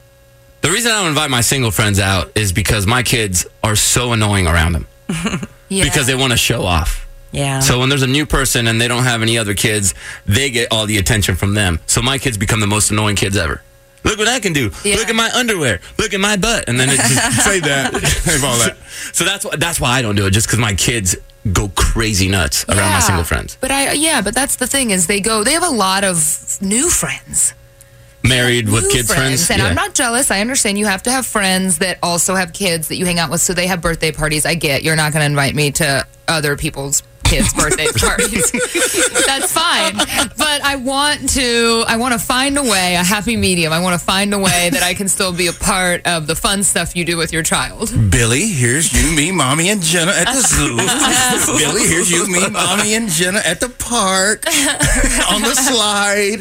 The reason I don't invite my single friends out is because my kids are so annoying around them. Yeah. Because they want to show off. Yeah. So when there's a new person and they don't have any other kids, they get all the attention from them. So my kids become the most annoying kids ever. Look what I can do. Yeah. Look at my underwear. Look at my butt. And then it just Say that. Save all that. So that's why that's why I don't do it, just because my kids go crazy nuts around my Yeah. single friends. But I, yeah, but that's the thing is they go, they have a lot of new friends. Married with New kids friends. And Yeah. I'm not jealous. I understand you have to have friends that also have kids that you hang out with, so they have birthday parties. I get you're not going to invite me to other people's kids' birthday parties. That's fine. But I want to I want to find a way, a happy medium. I want to find a way that I can still be a part of the fun stuff you do with your child. Billy, here's you, me, mommy, and Jenna at the zoo. Billy, here's you, me, mommy, and Jenna at the park on the slide.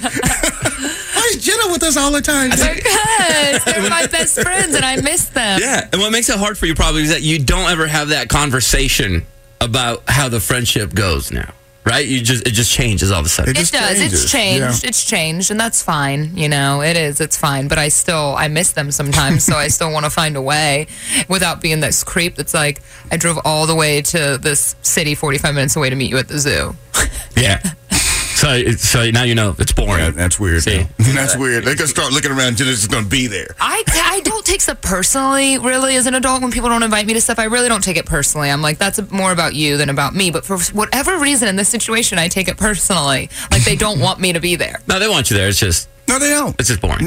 Why is Jenna with us all the time? Because they're my best friends and I miss them. Yeah, and what makes it hard for you probably is that you don't ever have that conversation about how the friendship goes now, right? You just it just changes all of a sudden. It, does. It's changed. It's changed, and that's fine. You know, it is. It's fine. But I still, I miss them sometimes, so I still want to find a way without being this creep that's like, I drove all the way to this city forty-five minutes away to meet you at the zoo. Yeah. So, so now you know it's boring. Yeah, that's weird. See? That's weird. They're going to start looking around. Jenna's just going to be there. I, I don't take stuff personally, really, as an adult. When people don't invite me to stuff, I really don't take it personally. I'm like, that's more about you than about me. But for whatever reason, in this situation, I take it personally. Like, they don't want me to be there. No, they want you there. It's just No, they don't. it's just boring.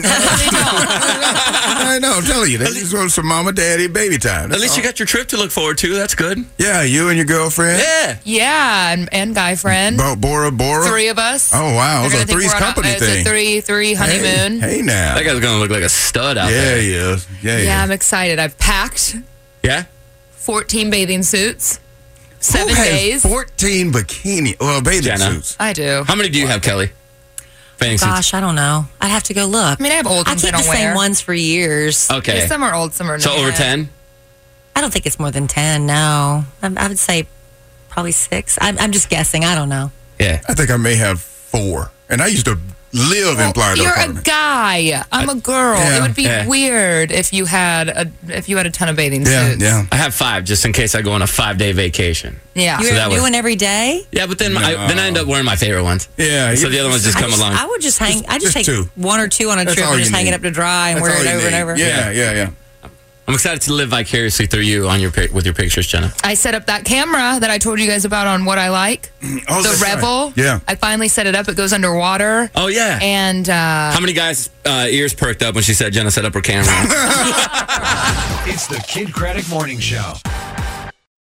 I know. I'm telling you. They just want some mama, daddy, baby time. At least you got your trip to look forward to. That's good. Yeah, you and your girlfriend. Yeah. Yeah, and, and guy friend. Bo- Bora Bora. Three of us. Oh, wow. They're It's a gonna think three's we're on company It's a thing. three, three honeymoon. Hey, hey now. That guy's gonna look like a stud out Yeah, there. he is. Yeah, Yeah, he is. I'm excited. I've packed Yeah. fourteen bathing suits, seven Who has days. fourteen bikini, well, bathing Jenna. suits. I do. How many do you have, Kelly? Bathing suits. Gosh, I don't know. I'd have to go look. I mean, I have old I ones I keep the don't same wear. ones for years. Okay. Yeah, some are old, some are So new. over ten? I don't think it's more than ten. No, I, I would say probably six. I'm, I'm just guessing. I don't know. Yeah. I think I may have four. And I used to live in Playa del You're a Carmen. guy. I'm a girl. Yeah. It would be Yeah. weird if you had a if you had a ton of bathing Yeah, suits. yeah. I have five just in case I go on a five day vacation. Yeah. You're So that a new was- one every day. Yeah, but then my, I, then I end up wearing my favorite ones. Yeah. So the other ones just I come just- along. I would just hang. I just, Just take two. one or two on a That's trip all and you just hang need. it up to dry and That's wear all it you over and need. over. Yeah, yeah, yeah. I'm excited to live vicariously through you on your pic- with your pictures, Jenna. I set up that camera that I told you guys about on What I Like. Oh, the that's right. Revel. Yeah. I finally set it up. It goes underwater. Oh yeah. And uh, How many guys' uh, ears perked up when she said Jenna set up her camera? It's the Kid Craddock Morning Show.